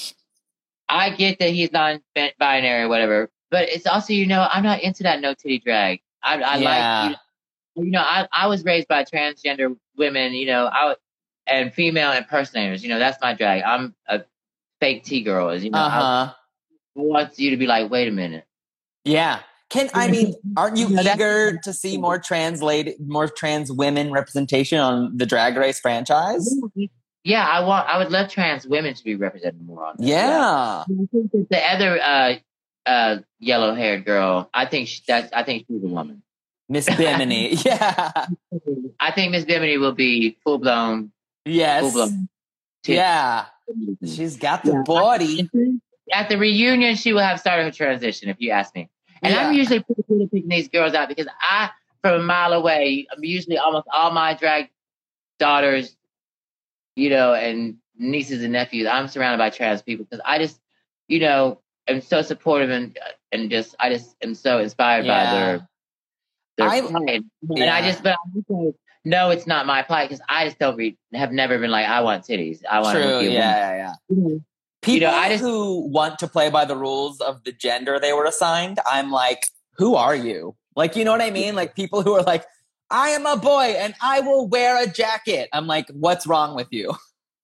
I get that he's non-binary or whatever, but it's also, you know, I'm not into that no titty drag. I, I Yeah. like, you know, you know, I, I was raised by transgender women, you know, I and female impersonators. You know, that's my drag. I'm a fake T girl. You know, I, Uh-huh. I want you to be like, wait a minute. Yeah. Can I mean, aren't you No, that's- eager to see more translate more trans women representation on the Drag Race franchise? Yeah, I want. I would love trans women to be represented more on. This. Yeah. I think that the other uh, uh, yellow-haired girl, I think she, that's. I think she's a woman. Miss Bimini. Yeah. I think Miss Bimini will be full blown. Yes. Full blown. Yeah. She's got the Yeah. body. At the reunion, she will have started her transition. If you ask me, and I'm Yeah. usually pretty good at picking these girls out because I, from a mile away, I'm usually almost all my drag daughters, you know, and nieces and nephews. I'm surrounded by trans people because I just, you know, am so supportive and and just I just am so inspired by Yeah. their their I- plight. And yeah. I just, but I also know it's not my plight because I just don't read, have never been like I want titties. I want True. to Yeah, be a yeah, yeah. woman. People You know, I just- who want to play by the rules of the gender they were assigned, I'm like, who are you? Like, you know what I mean? Like people who are like, I am a boy and I will wear a jacket. I'm like, what's wrong with you?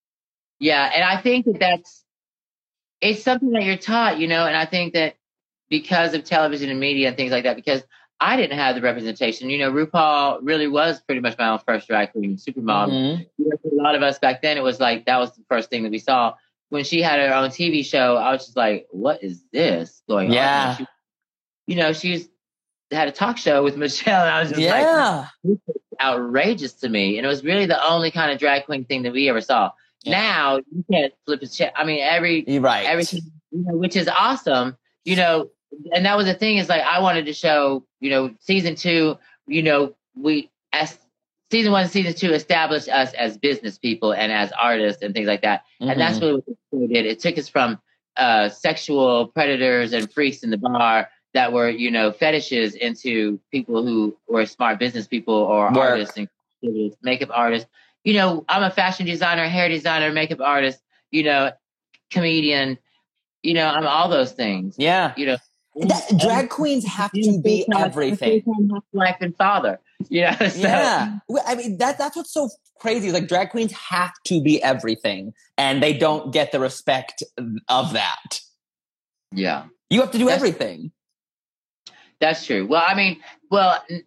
Yeah, and I think that that's it's something that you're taught, you know, and I think that because of television and media and things like that, because I didn't have the representation. You know, RuPaul really was pretty much my own first drag queen, supermodel. Mhm. You know, for a lot of us back then, it was like that was the first thing that we saw. When she had her own T V show, I was just like, what is this going Yeah. on? She, you know, she's had a talk show with Michelle, and I was just like, Yeah. outrageous to me. And it was really the only kind of drag queen thing that we ever saw. Yeah. Now you can't flip a shit. I mean, every You're right. everything, you know, which is awesome, you know. And that was the thing is like I wanted to show, you know, season two, you know, we as season one, season two established us as business people and as artists and things like that. And that's Mhm. what it did. It took us from uh, sexual predators and freaks in the bar that were, you know, fetishes into people who were smart business people or Work. artists and creatives, makeup artists. You know, I'm a fashion designer, hair designer, makeup artist, you know, comedian, you know, I'm all those things. Yeah. You know, That, drag queens have to be everything. Wife and father, you know. So, Yeah. Well, I mean, that that's what's so crazy. Like, drag queens have to be everything, and they don't get the respect of that. yeah, You have to do That's- everything. that's true. Well, I mean, well, n-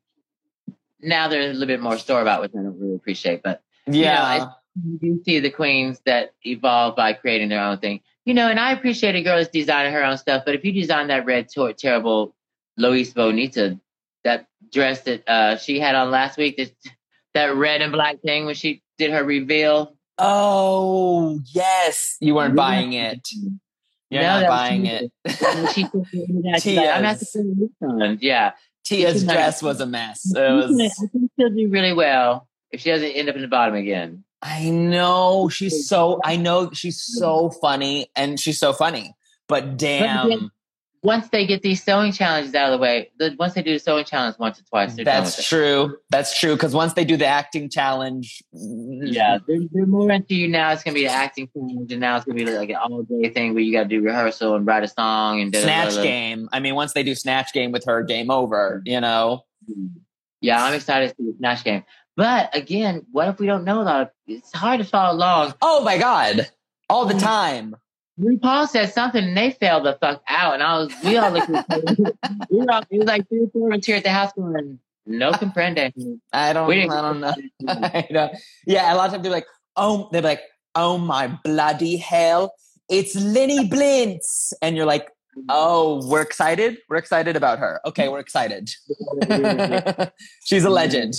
now there's a little bit more store about, which I don't really appreciate, but Yeah. know, you do see the queens that evolve by creating their own thing. You know, and I appreciate a girl that's designing her own stuff, but if you design that red, ter- terrible Luis Bonita, that dress that uh, she had on last week, that, that red and black thing when she did her reveal. Oh, yes. You weren't buying it. You're No, not that was buying Tia. it. And she said, she's like, I'm not Tia's. the this one. Yeah. Tia's She's not- dress was a mess. It I was. think she'll do really well if she doesn't end up in the bottom again. I know she's so. I know she's so funny, and she's so funny. But damn, Once they get these sewing challenges out of the way, the, once they do the sewing challenge once or twice, they're done with that's it. true. That's true. Because once they do the acting challenge, Yeah, they're, they're more into you now. It's gonna be the acting challenge, and now it's gonna be like an all day thing where you got to do rehearsal and write a song and da- da- da- Snatch da. Game. I mean, once they do Snatch Game with her, game over. You know. Yeah, I'm excited to see the Snatch Game. But again, what if we don't know a lot of? It's hard to follow along. Oh my God! All the time. RuPaul said something and they fell the fuck out, and I was we all looked at each other. We were all, it was like three or four of us here at the house going, no comprende. I don't. We didn't- I don't know. I know. Yeah, a lot of times they're like, oh, they're like, oh my bloody hell! it's Lenny Blintz. And you're like, oh, we're excited? We're excited about her. Okay, we're excited. She's a legend.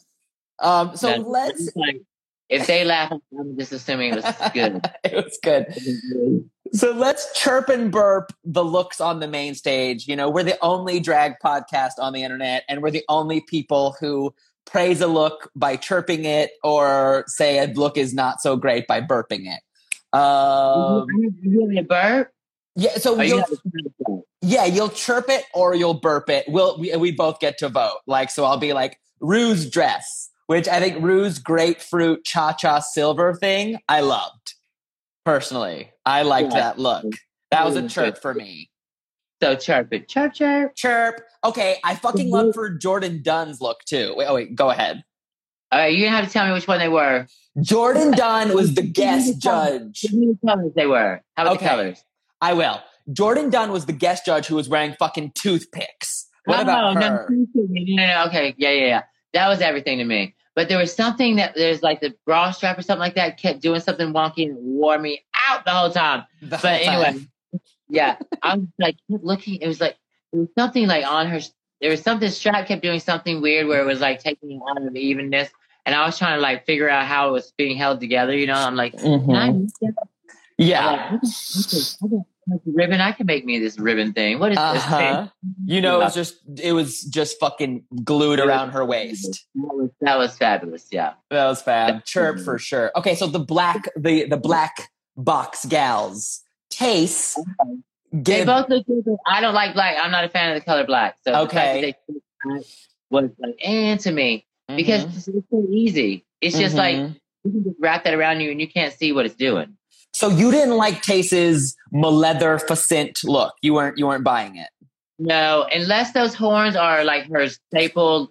Um, so That's- let's... If they laugh, I'm just assuming it was good. It was good. So let's chirp and burp the looks on the main stage. You know, we're the only drag podcast on the internet, and we're the only people who praise a look by chirping it or say a look is not so great by burping it. Um, you give me a burp? yeah, so Are you you'll, gonna- yeah, you'll chirp it or you'll burp it. We'll, we, we both get to vote. Like, so I'll be like, Rue's dress, which I think Rue's grapefruit cha-cha silver thing, I loved. Personally, I liked Yeah. that look. That was a chirp for me. So chirp it. Chirp, chirp. Chirp. Okay, I fucking love for Jordan Dunn's look too. Wait, oh wait, go ahead. All right, you're going to have to tell me which one they were. Jordan Dunn was the guest judge. Give me the colors they were. How about Okay. the colors? I will. Jordan Dunn was the guest judge who was wearing fucking toothpicks. What Oh, about no, her? No, no, no, okay. Yeah, yeah, yeah. That was everything to me. But there was something that there's like the bra strap or something like that kept doing something wonky and wore me out the whole time. The But whole anyway, time. yeah, I was like looking. It was like there was something like on her. There was something. Strap kept doing something weird where it was like taking it out of the evenness, and I was trying to like figure out how it was being held together. You know, I'm like, Mhm. can I make that? Yeah. I'm like, I can- I can make a ribbon. I can make me this ribbon thing. What is this thing? Uh-huh. You know, it was just it was just fucking glued around her waist. That was, that was fabulous. Yeah. That was fab. Chirp for sure. Okay, so the black the the black box gals. Tace. They Give, both look good. But I don't like black. I'm not a fan of the color black. So the fact Okay. that they picked black was like and to me because Mhm. it's, it's so easy. It's just like Mhm. you can just wrap that around you and you can't see what it's doing. So you didn't like Tace's Maleather look. You weren't you weren't buying it. No, unless those horns are like her staple.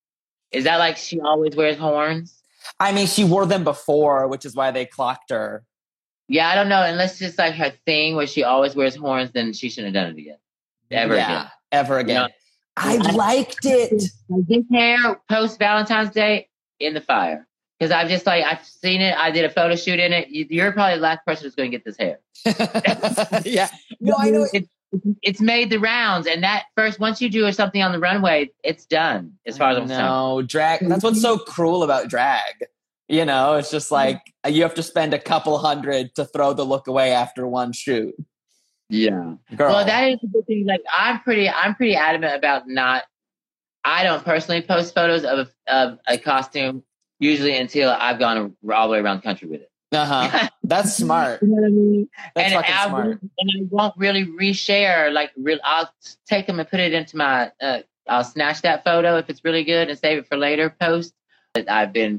Is that like she always wears horns? I mean, she wore them before, which is why they clocked her. Yeah, I don't know. Unless it's just like her thing where she always wears horns, then she shouldn't have done it again. Ever yeah, again. ever again. know, I I- liked it. This hair post Valentine's Day in the fire. Because I've just like, I've seen it. I did a photo shoot in it. You- You're probably the last person who's going to get this hair. Yeah. No, I know. It, it's made the rounds. And that first, once you do something on the runway, it's done as far as I'm concerned. No, drag. That's what's so cruel about drag. You know, it's just like you have to spend a couple hundred to throw the look away after one shoot. Yeah. Girl. Well, that is the good thing. Like, I'm pretty, I'm pretty adamant about not, I don't personally post photos of, of a costume usually until I've gone all the way around the country with it. Uh-huh. That's smart. You know what I mean? That's and fucking I smart. won't, and I won't really reshare. Like, real, I'll take them and put it into my. Uh, I'll snatch that photo if it's really good and save it for later post. But I've been,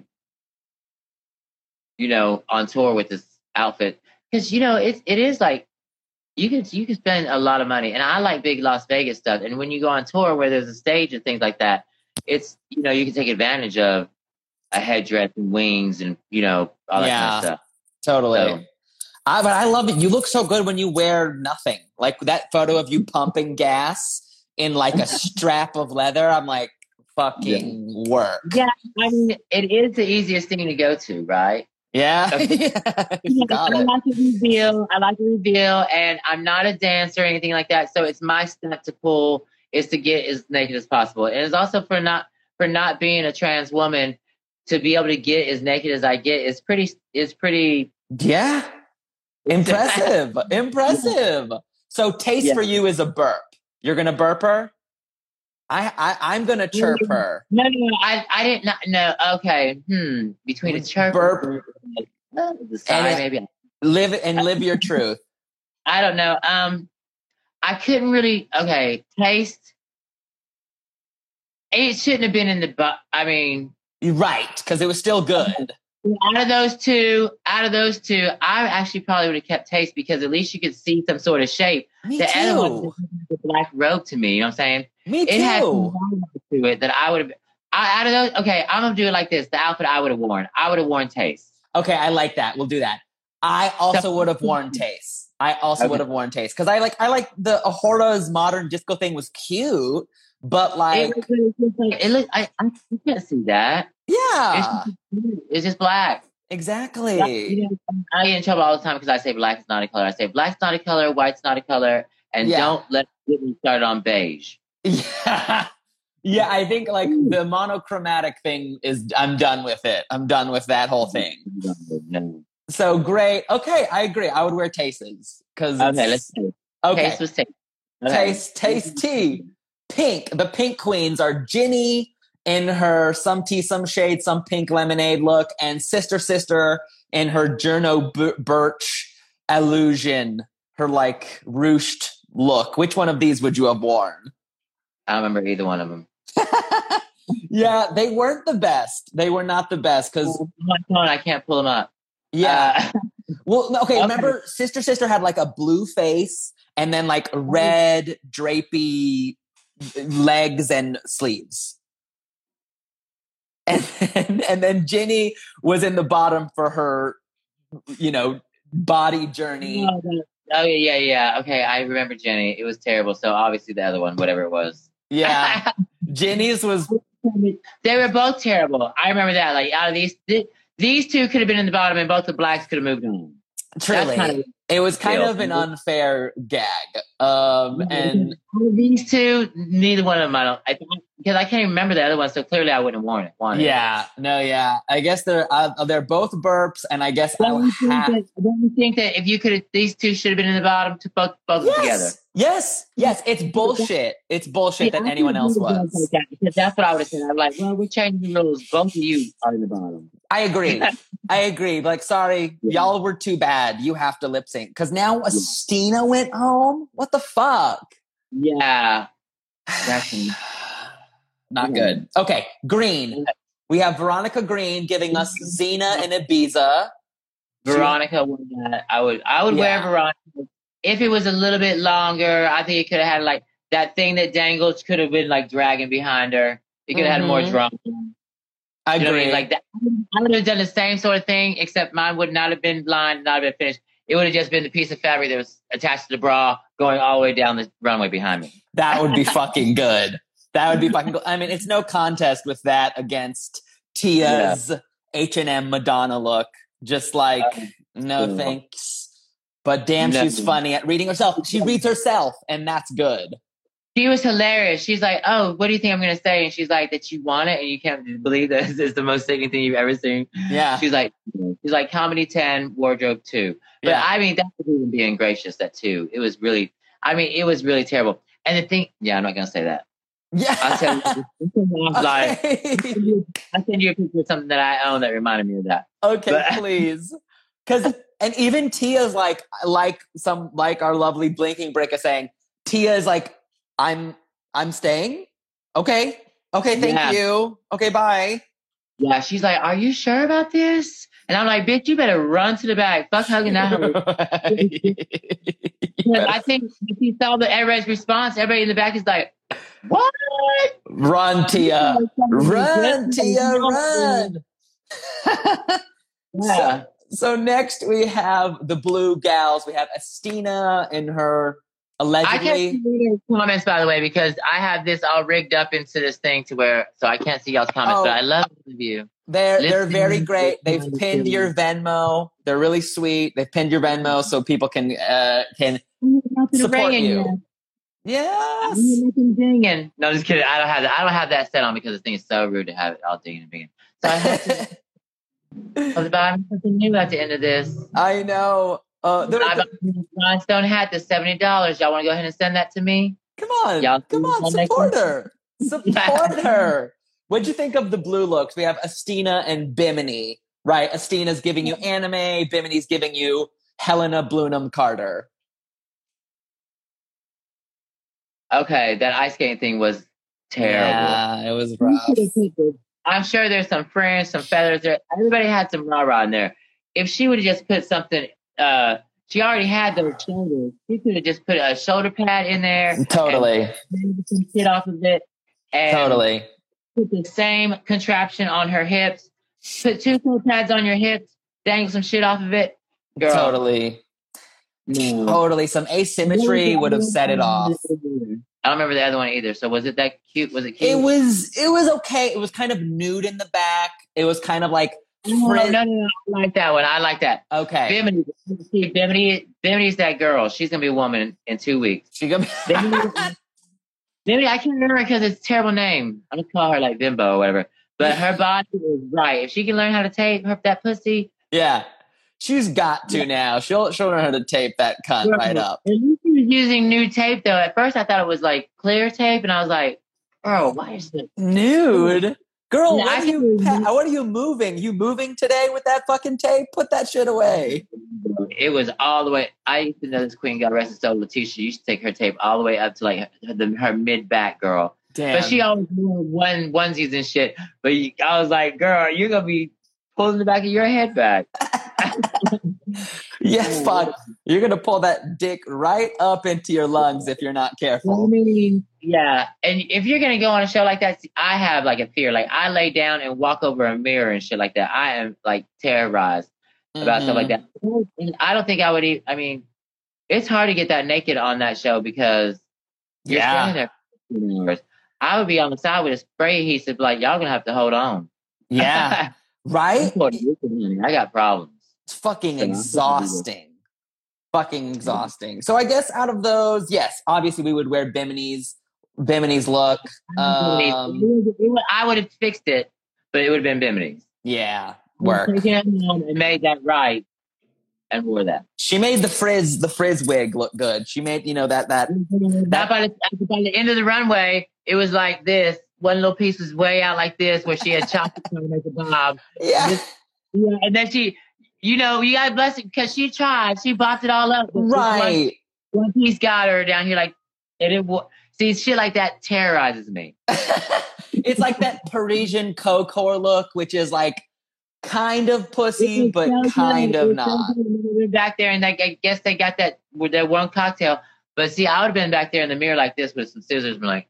you know, on tour with this outfit because you know it it is like you can you can spend a lot of money, and I like big Las Vegas stuff. And when you go on tour where there's a stage and things like that, it's you know you can take advantage of a headdress and wings and you know all that Yeah. kind of stuff. Totally. So- I, but I love it. You look so good when you wear nothing. Like that photo of you pumping gas in like a strap of leather. I'm like, fucking work. Yeah, I mean, it is the easiest thing to go to, right? Yeah. Yeah, Got I it. like to reveal. I like to reveal, and I'm not a dancer or anything like that. So it's my step to pull is to get as naked as possible, and it's also for not for not being a trans woman to be able to get as naked as I get is pretty is pretty. Yeah. Impressive. Impressive. So taste Yeah. for you is a burp. You're going to burp her? I, I, I'm going to chirp her. No, no, no. I I didn't not know. Okay, hmm. Between a chirp, Burp. uh, the side, And- maybe. Live and live your truth. I don't know. Um, I couldn't really. Okay, taste. It shouldn't have been in the. Bu- I mean, Right. Because it was still good. out of those two, out of those two, I actually probably would have kept taste because at least you could see some sort of shape. Me the other one too. was the black robe to me. You know what I'm saying? Me It had some too. volume to it that I would have. I, out of those, okay, I'm gonna do it like this. The outfit I would have worn, I would have worn taste. Okay, I like that. We'll do that. I also So- would have worn Taste. I also Okay. would have worn Taste because I like I like the Ahora's modern disco thing was cute, but like It, was- it, was like, it look, I, I you can't see that. yeah, It's, just, it's just black. Exactly. Black, you know, I get in trouble all the time because I say black is not a color. I say black's not a color, white's not a color, and Yeah. don't let get me started on beige. Yeah. Yeah, I think like the monochromatic thing is, I'm done with it. I'm done with that whole thing. So great. Okay, I agree. I would wear Taces. Cause Okay, let's taste. okay. Taste was taste. Okay. Taste, taste tea. Pink. The pink queens are Ginny in her some tea, some shade, some pink lemonade look, and Sister Sister in her Journo B- Birch illusion, her like ruched look. Which one of these would you have worn? I don't remember either one of them. Yeah, they weren't the best. They were not the best because My phone, I can't pull them up. yeah. Uh, Well, no, okay, Okay. remember Sister Sister had like a blue face and then like red drapey legs and sleeves. And then, and then Ginny was in the bottom for her, you know, body journey. oh, yeah, yeah, yeah. Okay, I remember Jenny. It was terrible. So obviously the other one, whatever it was. Yeah. Ginny's was They were both terrible. I remember that. Like out of these, th- these two could have been in the bottom, and both the blacks could have moved on. truly, kind of- it was kind deal. of an unfair gag. Um, and Out of these two, neither one of them. I don't I, because I can't even remember the other one. So clearly, I wouldn't have worn it. Wanted it. yeah, no, yeah. I guess they're uh, they're both burps, and I guess I'll Don't you, think have. that, don't you think that if you could, have these two should have been in the bottom to both both of them together? Yes, yes, yes. It's bullshit. It's bullshit Yeah, that I anyone think else it was was. like that, because that's what I would have said. I'm like, well, we're changing the rules. Both of you are in the bottom. I agree. I agree. Like, sorry, Yeah. y'all were too bad. You have to lip sync because now Astina went home. What the fuck? Yeah, that's Not Yeah. good. Okay, Green. We have Veronica Green giving us Xena and Ibiza. Veronica. would not- I would. I would wear Yeah. Veronica if it was a little bit longer. I think it could have had like that thing that dangles. Could have been like dragging behind her. It could have had more Mhm. drama. I You know what I agree. mean? Like that. I would have done the same sort of thing, except mine would not have been lined, not have been finished. It would have just been the piece of fabric that was attached to the bra going all the way down the runway behind me. That would be fucking good. That would be fucking good. I mean, it's no contest with that against Tia's H and M Madonna look. Just like, no yeah. thanks. But damn, No. she's funny at reading herself. She reads herself, and that's good. She was hilarious. She's like, "Oh, what do you think I'm going to say?" And she's like, "That you want it, and you can't believe that this is the most sickening thing you've ever seen." Yeah. She's like, "She's like comedy ten, wardrobe two." But Yeah. I mean, that was even being gracious. That two, it was really. I mean, it was really terrible. And the thing, yeah, I'm not going to say that. Yeah. I'll tell you. I'm like, Okay. I send you a picture of something that I own that reminded me of that. Okay, But- please. Because and even Tia's like like some like our lovely blinking brick is saying, Tia is like, I'm I'm staying. Okay. Okay, thank Yeah. you. Okay, bye. Yeah, she's like, "Are you sure about this?" And I'm like, "Bitch, you better run to the back. Fuck hugging that hoe." Because I think if you saw the everybody's response, everybody in the back is like, "What?" Run, Tia. Run, Tia, run. Yeah. So next we have the blue gals. We have Astina in her I can't allegedly. see your comments, by the way, because I have this all rigged up into this thing to where, so I can't see y'all's comments, Oh. but I love all of you. They're they're Listen, very great. They've listen. pinned your Venmo. They're really sweet. They've pinned your Venmo so people can uh, can Nothing support ringing you. yet. Yes. Nothing dinging. No, just kidding. I don't have that. I don't have that set on because this thing is so rude to have it all dinging and binging. So I have to. I was buying something new at the end of this. I know. Uh, there- I bought a rhinestone hat that's seventy dollars. Y'all want to go ahead and send that to me? come on, Y'all come see on, my next support one? her. Support her. What'd you think of the blue looks? We have Astina and Bimini, right? Astina's giving you anime. Bimini's giving you Helena Blunham Carter. Okay, that ice skating thing was terrible. Yeah, it was rough. I'm sure there's some fringe, some feathers there. Everybody had some rah rah in there. If she would have just put something, uh, she already had those shoulders. She could have just put a shoulder pad in there. Totally, And maybe some shit off of it. And totally. put the same contraption on her hips. Put two shoulder pads on your hips. Dangle some shit off of it. Girl. Totally. No. Totally. Some asymmetry would have set it off. I don't remember the other one either. So was it that cute? Was it cute? It was it was okay. It was kind of nude in the back. It was kind of like No, Frizz- no, no, no, I like that one. I like that. Okay. Bimini, see, Bimini, Bimini's that girl. She's gonna be a woman in two weeks. She gonna be- Bimini, Bimini, I can't remember because it's a terrible name. I'm gonna call her like Bimbo or whatever. But her body is right. If she can learn how to tape her that pussy, Yeah. She's got to now. She'll she'll learn how to tape that cunt right up. At least she was using new tape though. At first I thought it was like clear tape, and I was like, bro, why is it Nude? Girl, Yeah, what I are you can- pa- what are you moving? You moving today with that fucking tape? Put that shit away. It was all the way. I used to know this queen, God rest her soul, Letitia. used to take her tape all the way up to like her, the, her mid back, girl. Damn. But she always wore one onesies and shit. But you, I was like, girl, you're gonna be pulling the back of your head back. Yeah, fuck. You're gonna pull that dick right up into your lungs if you're not I careful. mean, yeah. And if you're gonna go on a show like that, see, I have like a fear. Like I lay down and walk over a mirror and shit like that. I am like terrorized about stuff like that. And I don't think I would. Even, I mean, it's hard to get that naked on that show because you're Yeah. standing there for two hours. I would be on the side with a spray adhesive, like y'all gonna have to hold on. Yeah. Right? I got problems. It's fucking exhausting. Fucking exhausting. So I guess out of those, yes, obviously we would wear Bimini's Bimini's look. Um, It would- I would have fixed it, but it would have been Bimini's. yeah, work. Taken it home and made that right and wore that. She made the frizz the frizz wig look good. She made, you know, that that Not by the, by the end of the runway, it was like this. One little piece was way out like this, where she had chopped it to make a bob. yeah. Yeah, and then she, you know, you got to bless it because she tried. She bopped it all up. But this Right. One, one piece got her down here like, and it wa- see, shit like that terrorizes me. It's like that Parisian Cocor look, which is like kind of pussy, but It was so kind good. of It was not. so good. We were back there, and like, I guess they got that with that one cocktail. But see, I would have been back there in the mirror like this with some scissors, and been like,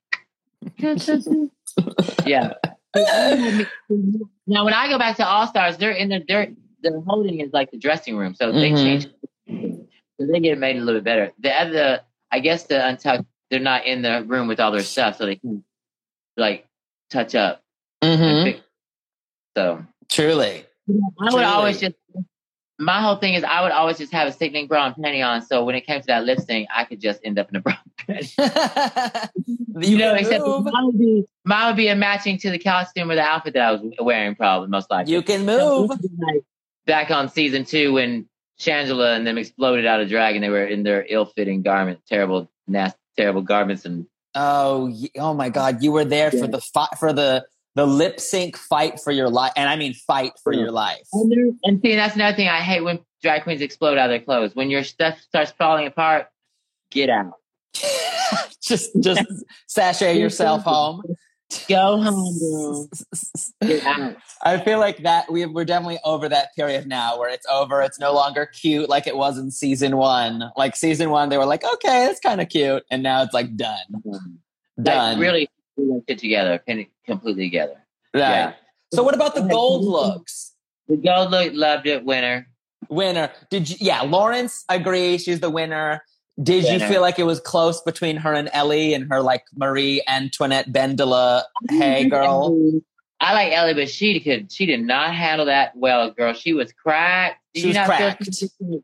yeah. Now, when I go back to All Stars, they're in the they're the holding is like the dressing room, so they Mhm. change. So they get it made a little bit better. The other, I guess, the untucked, they're not in the room with all their stuff, so they can like touch up. and Mhm. fix. So Truly. I would Truly. always just. My whole thing is I would always just have a sickening bra and panty on, so when it came to that lip sync, I could just end up in a bra and panty. You know, except move. mine would, be, mine would be a matching to the costume or the outfit that I was wearing, probably, most likely. You can move. Like, back on season two when Shangela and them exploded out of drag and they were in their ill-fitting garment, terrible, nasty, terrible garments. And Oh, y- oh my God! You were there for the fi- for the the lip sync fight for your life, and I mean fight for your life. and, there- and see, that's another thing I hate when drag queens explode out of their clothes. When your stuff starts falling apart, get out. just just sashay yourself home. Go home, girl. Get out. I feel like that we we're definitely over that period now, where it's over. It's no longer cute like it was in season one. Like season one, they were like, okay, it's kind of cute, and now it's like done, done. Like, really put that shit together, pin it completely together. Right. Yeah. So what about the gold looks? The gold look, loved it, winner. Winner. Did you? Yeah, Lawrence agree. She's the winner. Did you Winner. feel like it was close between her and Ellie and her like Marie Antoinette Bendela? Hey, girl. I like Ellie, but she could. She did not handle that well, girl. She was cracked. Did She you was not feel cracked. she-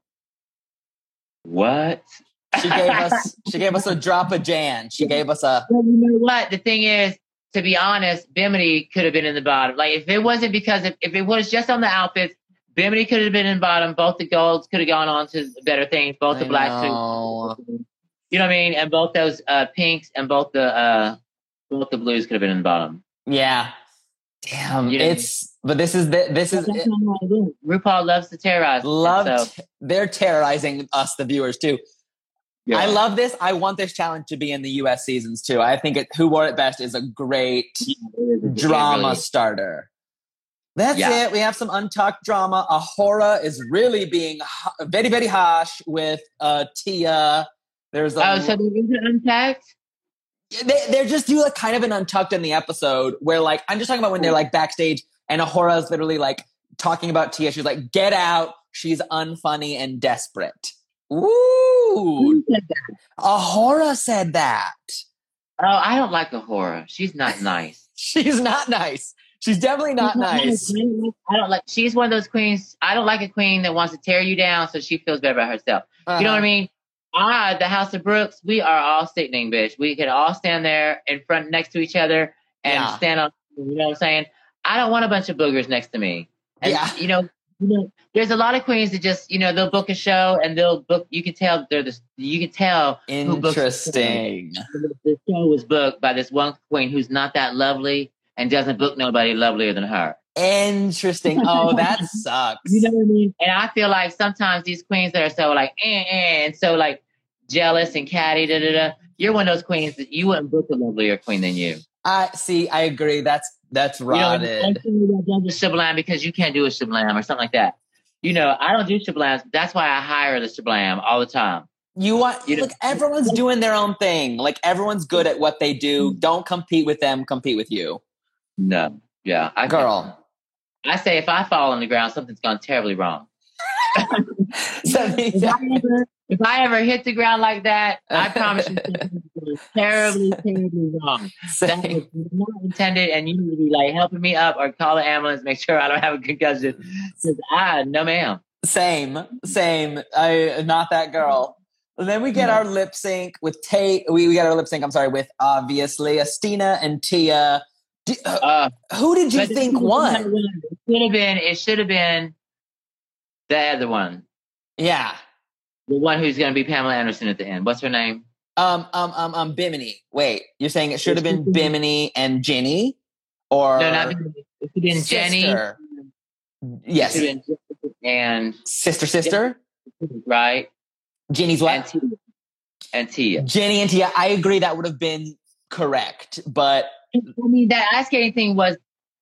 What? She gave us. She gave us a drop of Jan. She gave us a. Well, you know what? The thing is, to be honest, Bimini could have been in the bottom. Like, if it wasn't because if, if it was just on the outfits, Bimini could have been in the bottom. Both the golds could have gone on to better things. Both the I black know. suits. You know what I mean? And both those uh, pinks and both the uh, both the blues could have been in the bottom. Yeah. Damn. You know- It's. But this is the. This is. That's not how I do it. RuPaul loves to terrorize. Loved. So, They're terrorizing us, the viewers, too. yeah. I love this. I want this challenge to be in the U S seasons too. I think it, Who Wore It Best is a great It is- it drama really- starter. That's Yeah. it. We have some untucked drama. Ahura is really being ha- very, very harsh with uh, Tia. There's a, Oh, so there is an untagged? they, they're just do like kind of an untucked in the episode where like I'm just talking about when they're like backstage and Ahura is literally like talking about Tia. She's like, "Get out. She's unfunny and desperate." Ooh, Who said that? Ahura said that. Oh, I don't like a horror. She's not nice. She's not nice. She's definitely not nice. I don't like. She's one of those queens. I don't like a queen that wants to tear you down so she feels better about herself. Uh-huh. You know what I mean? I, the House of Brooks, we are all sickening, bitch. We could all stand there in front, next to each other, and Yeah. stand on. You know what I'm saying? I don't want a bunch of boogers next to me. And, Yeah. You know, you know, there's a lot of queens that just, you know, they'll book a show and they'll book. You can tell they're the. You can tell. who books the show. Interesting. The show was booked by this one queen who's not that lovely and doesn't book nobody lovelier than her. Interesting. Oh, that sucks. You know what I mean? And I feel like sometimes these queens that are so like, eh, eh, and so like jealous and catty, da da da. You're one of those queens that you wouldn't book a lovelier queen than you. I see. I agree. That's that's You know, rotted. like you don't do a Shablam because you can't do a Shablam or something like that. You know, I don't do Shablams. That's why I hire the Shablam all the time. You want You know- look, everyone's doing their own thing. Like everyone's good at what they do. Don't compete with them, compete with you. No. Yeah. I Girl. I say if I fall on the ground, something's gone terribly wrong. So, If I, ever, if I ever hit the ground like that, I promise you something's going terribly, terribly wrong. That was not intended, and you need to be like helping me up or call the ambulance, make sure I don't have a concussion. Because I, no ma'am. Same, same. I not that girl. And then we get our lip sync with Tate. We, we got our lip sync, I'm sorry, with obviously Astina and Tia. D- uh, Uh, who did you but think it won? should have been. It should have been the other one, Yeah. the one who's going to be Pamela Anderson at the end. What's her name? Um, um, um, um, Bimini. Wait, you're saying it should have been Bimini and Ginny? Or No, not Bimini. It should have been Jenny. sister? Yes. It should have been Jenny and Sister, sister? right Ginny's and what? Tia. And Tia. Ginny and Tia. I agree that would have been correct, but I mean, that ice skating thing was,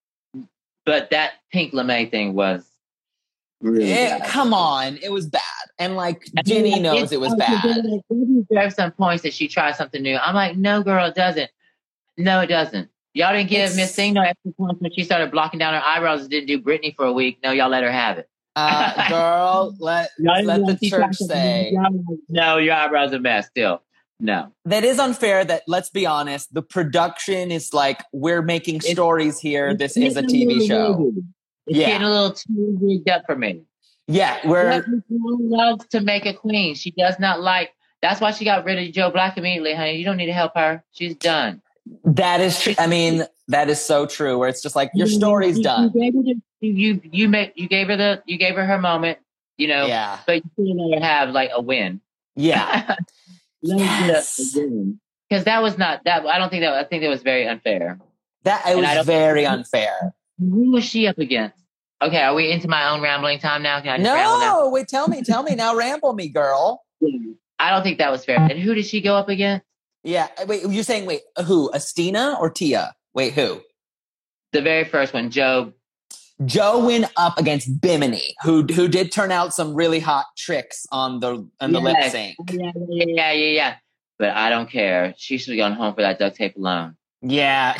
but that pink lame thing was really it, bad. come on, it was bad. And like I mean, Ginny like, knows it's- it was okay, bad. Like, maybe there are some points that she tried something new. I'm like, no, girl, it doesn't. No, it doesn't. Y'all didn't give It's- Miss Thing no extra points when she started blocking down her eyebrows and didn't do Britney for a week. No, y'all let her have it. Uh, girl, let Y'all didn't let do the it. She church tried something say. new. Y'all like, no, your eyebrows are a mess still. No. That is unfair. That let's be honest, the production is like we're making It's- stories here. This It's is a getting T V little show. rigged. It's Yeah. getting a little too rigged up for me. Yeah, we're She loves to make a queen. She does not like. That's why she got rid of Joe Black immediately, honey. You don't need to help her. She's done. that is true. I mean, that is so true. Where it's just like your story's you, done. You gave her the, you you made you gave her the you gave her her moment. You know. Yeah, But you still let her have like a win. yeah. Let her Yes. get a win. Because that was not that. I don't think that. I think that was very unfair. That it And I was don't- very unfair. Who was she up against? Okay, are we into my own rambling time now? Can I just ramble now? No, wait, tell me, tell me now. Ramble me, girl. I don't think that was fair. And who did she go up against? Yeah, wait. You're saying wait, who? Astina or Tia? Wait, who? The very first one, Joe. Joe went up against Bimini, who who did turn out some really hot tricks on the on the lip Yes. sync. Yeah, yeah, yeah, yeah, yeah. But I don't care. She should have gone home for that duct tape alone. Yeah,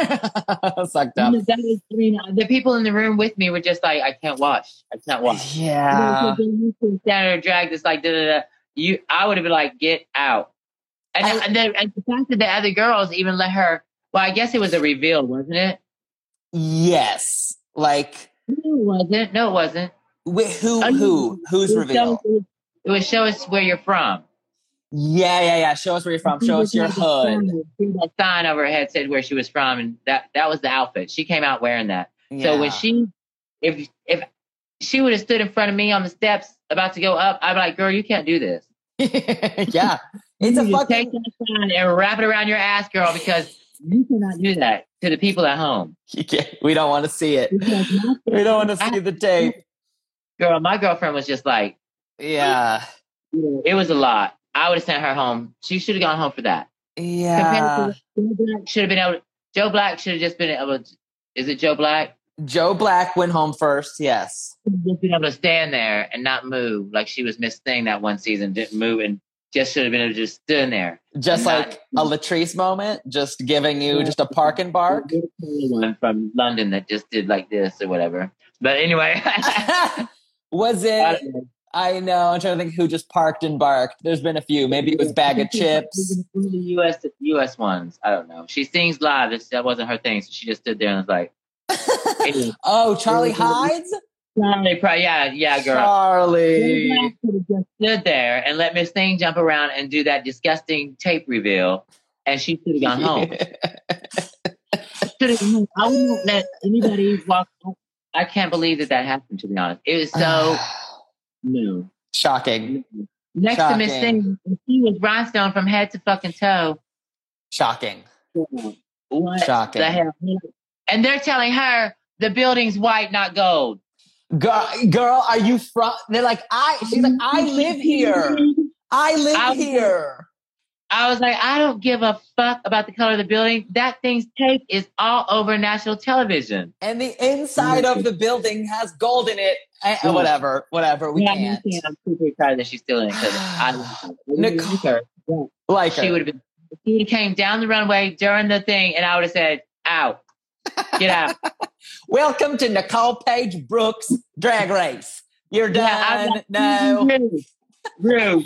sucked up. That was, I mean, the people in the room with me were just like, I can't watch. I can't watch. Yeah, You can stand there and drag this like da da da. You, I would have been like, get out. And, I- and, then, and the fact that the other girls even let her. Well, I guess it was a reveal, wasn't it? yes. Like No, it wasn't. No, it wasn't. wait, who I mean, who who's it would reveal? show- It would show us where you're from. Yeah, yeah, yeah. Show us where you're from. Show us your hood. That sign over her head said where she was from, and that that was the outfit. She came out wearing that. So Yeah. when she, if if she would have stood in front of me on the steps about to go up, I'd be like, "Girl, you can't do this. yeah, it's a You just take fucking. that sign and wrap it around your ass, girl, because you cannot do that to the people at home." You can't- we don't want to see it. Because my- We don't want to see the tape. Girl, my girlfriend was just like, Yeah, it was a lot. I would have sent her home. She should have gone home for that. yeah. Compared to Joe Black, should have been able. To, Joe Black should have just been able. To, is it Joe Black? Joe Black went home first. Yes. Just been able to stand there and not move like she was Miss Thing that one season, didn't move and just should have been able to just stand there. Just Not- like a Latrice moment, just giving you just a park and bark. One from London that just did like this or whatever. But anyway, Was I it? don't know. I know. I'm trying to think who just parked and barked. There's been a few. Maybe it was Bag of Chips. One of the U S U S ones. I don't know. She sings live. This, that wasn't her thing, so she just stood there and was like, Oh, Charlie Hides? Charlie, yeah, yeah, girl. Charlie. She could have just stood there and let Miss Thing jump around and do that disgusting tape reveal, and she should have gone home. I wouldn't let anybody walk home. I can't believe that that happened, to be honest. It was so new. Shocking. Next Shocking. to Miss Thing, she was rhinestone from head to fucking toe. Shocking. What Shocking. the hell? And they're telling her the building's white, not gold. Girl, girl, are you from? They're like, I. She's like, I live here. I live I, here. I was like, I don't give a fuck about the color of the building. That thing's tape is all over national television. And the inside of the building has gold in it. And Yeah. Whatever, whatever. We yeah, can't. I'm super excited that she's still in it because I Nicole- her. Like She her. would have been. She would have came down the runway during the thing, and I would have said, "Out, get out." Welcome to Nicole Page Brooks Drag Race. You're done. Yeah, no. Rude.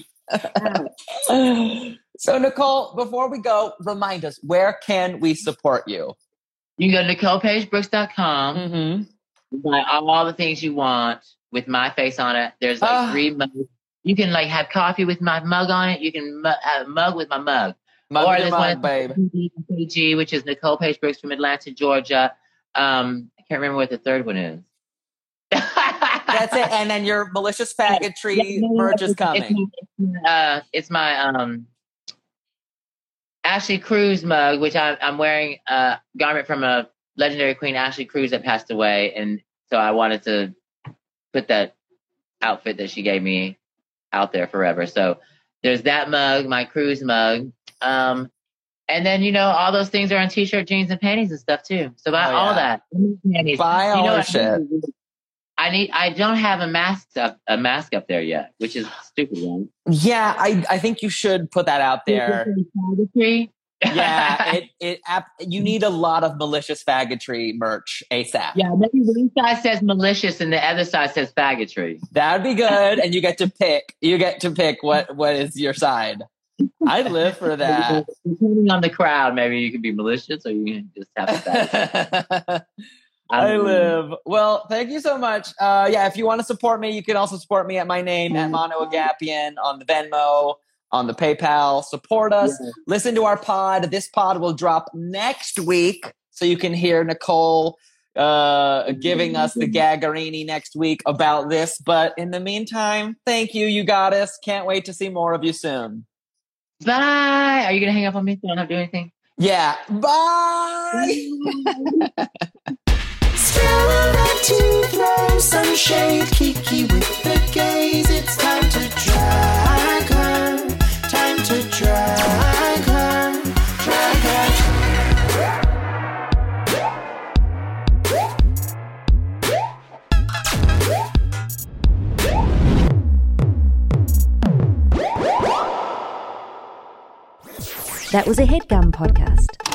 Rude. So, Nicole, before we go, remind us, where can we support you? You can go to nicole page brooks dot com. Mm-hmm. Buy all the things you want with my face on it. There's like Ah. three mugs. You can like have coffee with my mug on it. You can mu- have a mug with my mug. Mug or with there's your one mug, babe. at P G, which is Nicole Page Brooks from Atlanta, Georgia. Um, I can't remember what the third one is. That's it. And then your malicious faggotry Yeah, no, merch is it's- coming. It's, my- uh, it's my um, Ashley Cruz mug, which I, I'm wearing a garment from a legendary queen, Ashley Cruz, that passed away. And so I wanted to put that outfit that she gave me out there forever. So there's that mug, my Cruz mug. Um, and then, you know, all those things are on t-shirt, jeans, and panties and stuff too. So buy Oh, all yeah. that. Panties. Buy all You know the what? shit. I need. I don't have a mask up. A mask up there yet, which is stupid. Right? Yeah, I, I think you should put that out there. Yeah, it, it, ap- you need a lot of malicious faggotry merch ASAP. Yeah, maybe one side says malicious and the other side says faggotry. That'd be good. And you get to pick. You get to pick what, what is your side. I'd live for that. Depending on the crowd, maybe you can be malicious or you can just have faggotry. I live. Well, thank you so much. Uh, yeah, if you want to support me, you can also support me at my name, at Mono Agapian, on the Venmo, on the PayPal. Support us. Yeah. Listen to our pod. This pod will drop next week, so you can hear Nicole uh, giving us the gaggerini next week about this. But in the meantime, thank you. You got us. Can't wait to see more of you soon. Bye. Are you going to hang up on me so I don't have to do anything? Yeah. Bye. Still around to throw some shade, Kiki with the gaze. It's time to drag her, time to drag her, drag her. That was a HeadGum podcast.